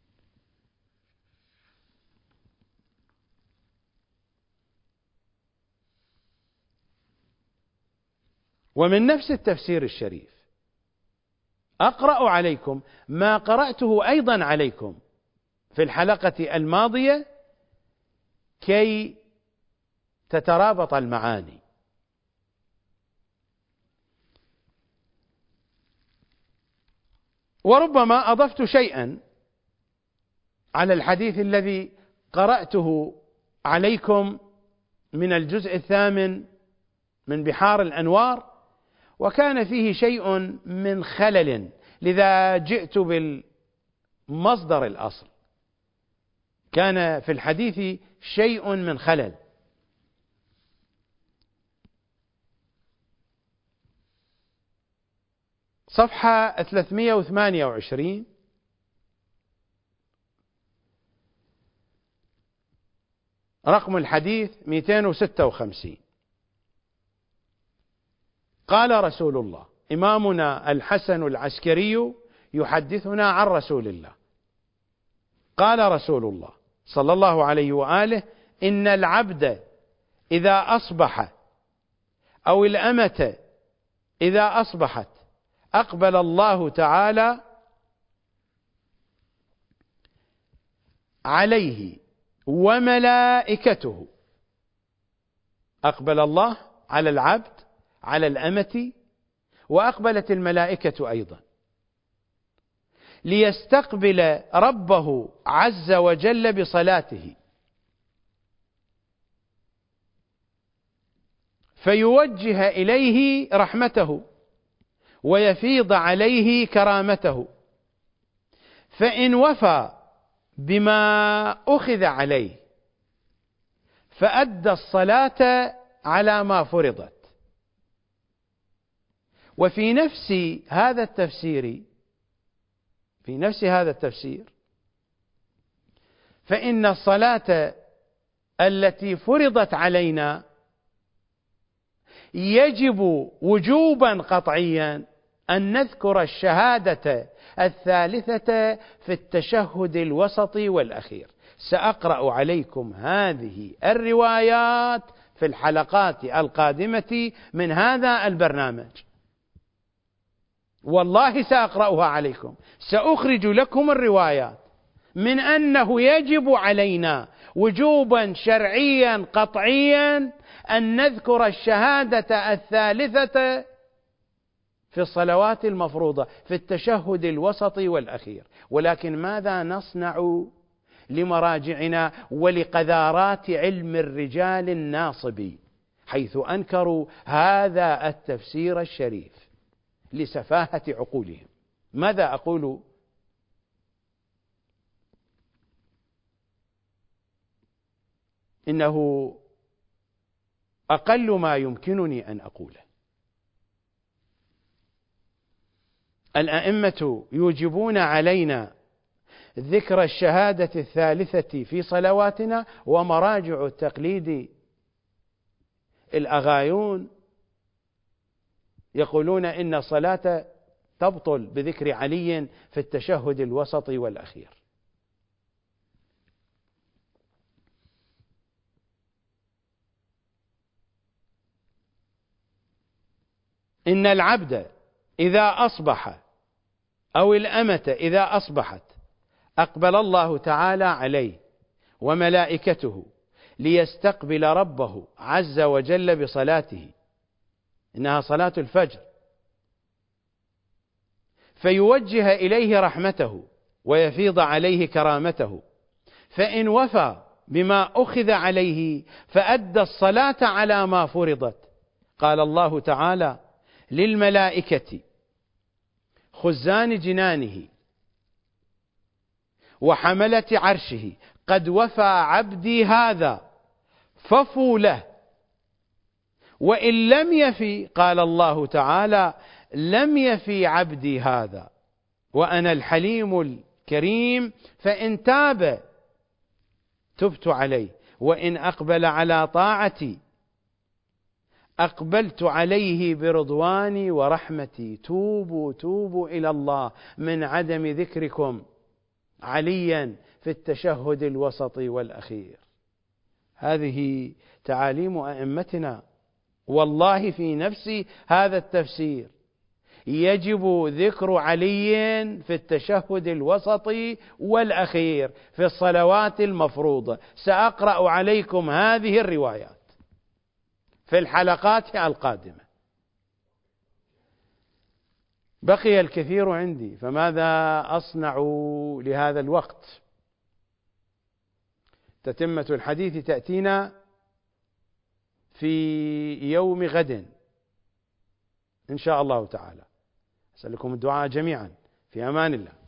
ومن نفس التفسير الشريف أقرأ عليكم ما قرأته أيضا عليكم في الحلقة الماضية كي تترابط المعاني. وربما أضفت شيئا على الحديث الذي قرأته عليكم من الجزء 8 من بحار الأنوار، وكان فيه شيء من خلل، لذا جئت بالمصدر الأصل. كان في الحديث شيء من خلل. صفحة 328، رقم الحديث 256. قال رسول الله، إمامنا الحسن العسكري يحدثنا عن رسول الله، قال رسول الله صلى الله عليه وآله: إن العبد إذا أصبح أو الأمة إذا أصبحت أقبل الله تعالى عليه وملائكته. أقبل الله على العبد، على الأمة، وأقبلت الملائكة أيضا، ليستقبل ربه عز وجل بصلاته، فيوجه إليه رحمته ويفيض عليه كرامته، فإن وفى بما أخذ عليه فأدى الصلاة على ما فرضت. وفي نفس هذا التفسير فإن الصلاة التي فرضت علينا يجب وجوبا قطعيا أن نذكر الشهادة الثالثة في التشهد الوسط والأخير. سأقرأ عليكم هذه الروايات في الحلقات القادمة من هذا البرنامج، والله سأقرأها عليكم، سأخرج لكم الروايات من أنه يجب علينا وجوبا شرعيا قطعيا أن نذكر الشهادة الثالثة في الصلوات المفروضة في التشهد الوسط والأخير. ولكن ماذا نصنع لمراجعنا ولقذارات علم الرجال الناصب حيث أنكروا هذا التفسير الشريف لسفاهة عقولهم؟ ماذا أقول؟ إنه أقل ما يمكنني أن أقوله. الأئمة يوجبون علينا ذكر الشهادة الثالثة في صلواتنا، ومراجع التقليد الأغايون يقولون إن الصلاة تبطل بذكر علي في التشهد الوسط والأخير. إن العبد إذا أصبح أو الأمة إذا أصبحت أقبل الله تعالى عليه وملائكته ليستقبل ربه عز وجل بصلاته، إنها صلاة الفجر، فيوجه إليه رحمته ويفيض عليه كرامته، فإن وفى بما أخذ عليه فأدى الصلاة على ما فرضت. قال الله تعالى للملائكة خزان جنانه وحملة عرشه: قد وفى عبدي هذا ففوا له، وإن لم يفي قال الله تعالى: لم يفي عبدي هذا وأنا الحليم الكريم، فإن تاب تبت عليه، وإن أقبل على طاعتي أقبلت عليه برضواني ورحمتي. توبوا إلى الله من عدم ذكركم عليا في التشهد الوسط والأخير. هذه تعاليم أئمتنا، والله في نفس هذا التفسير يجب ذكر علي في التشهد الوسط والأخير في الصلوات المفروضة. سأقرأ عليكم هذه الروايات في الحلقات القادمة. بقي الكثير عندي، فماذا أصنع لهذا الوقت؟ تتمة الحديث تأتينا في يوم غد إن شاء الله تعالى. أسألكم الدعاء جميعا، في أمان الله.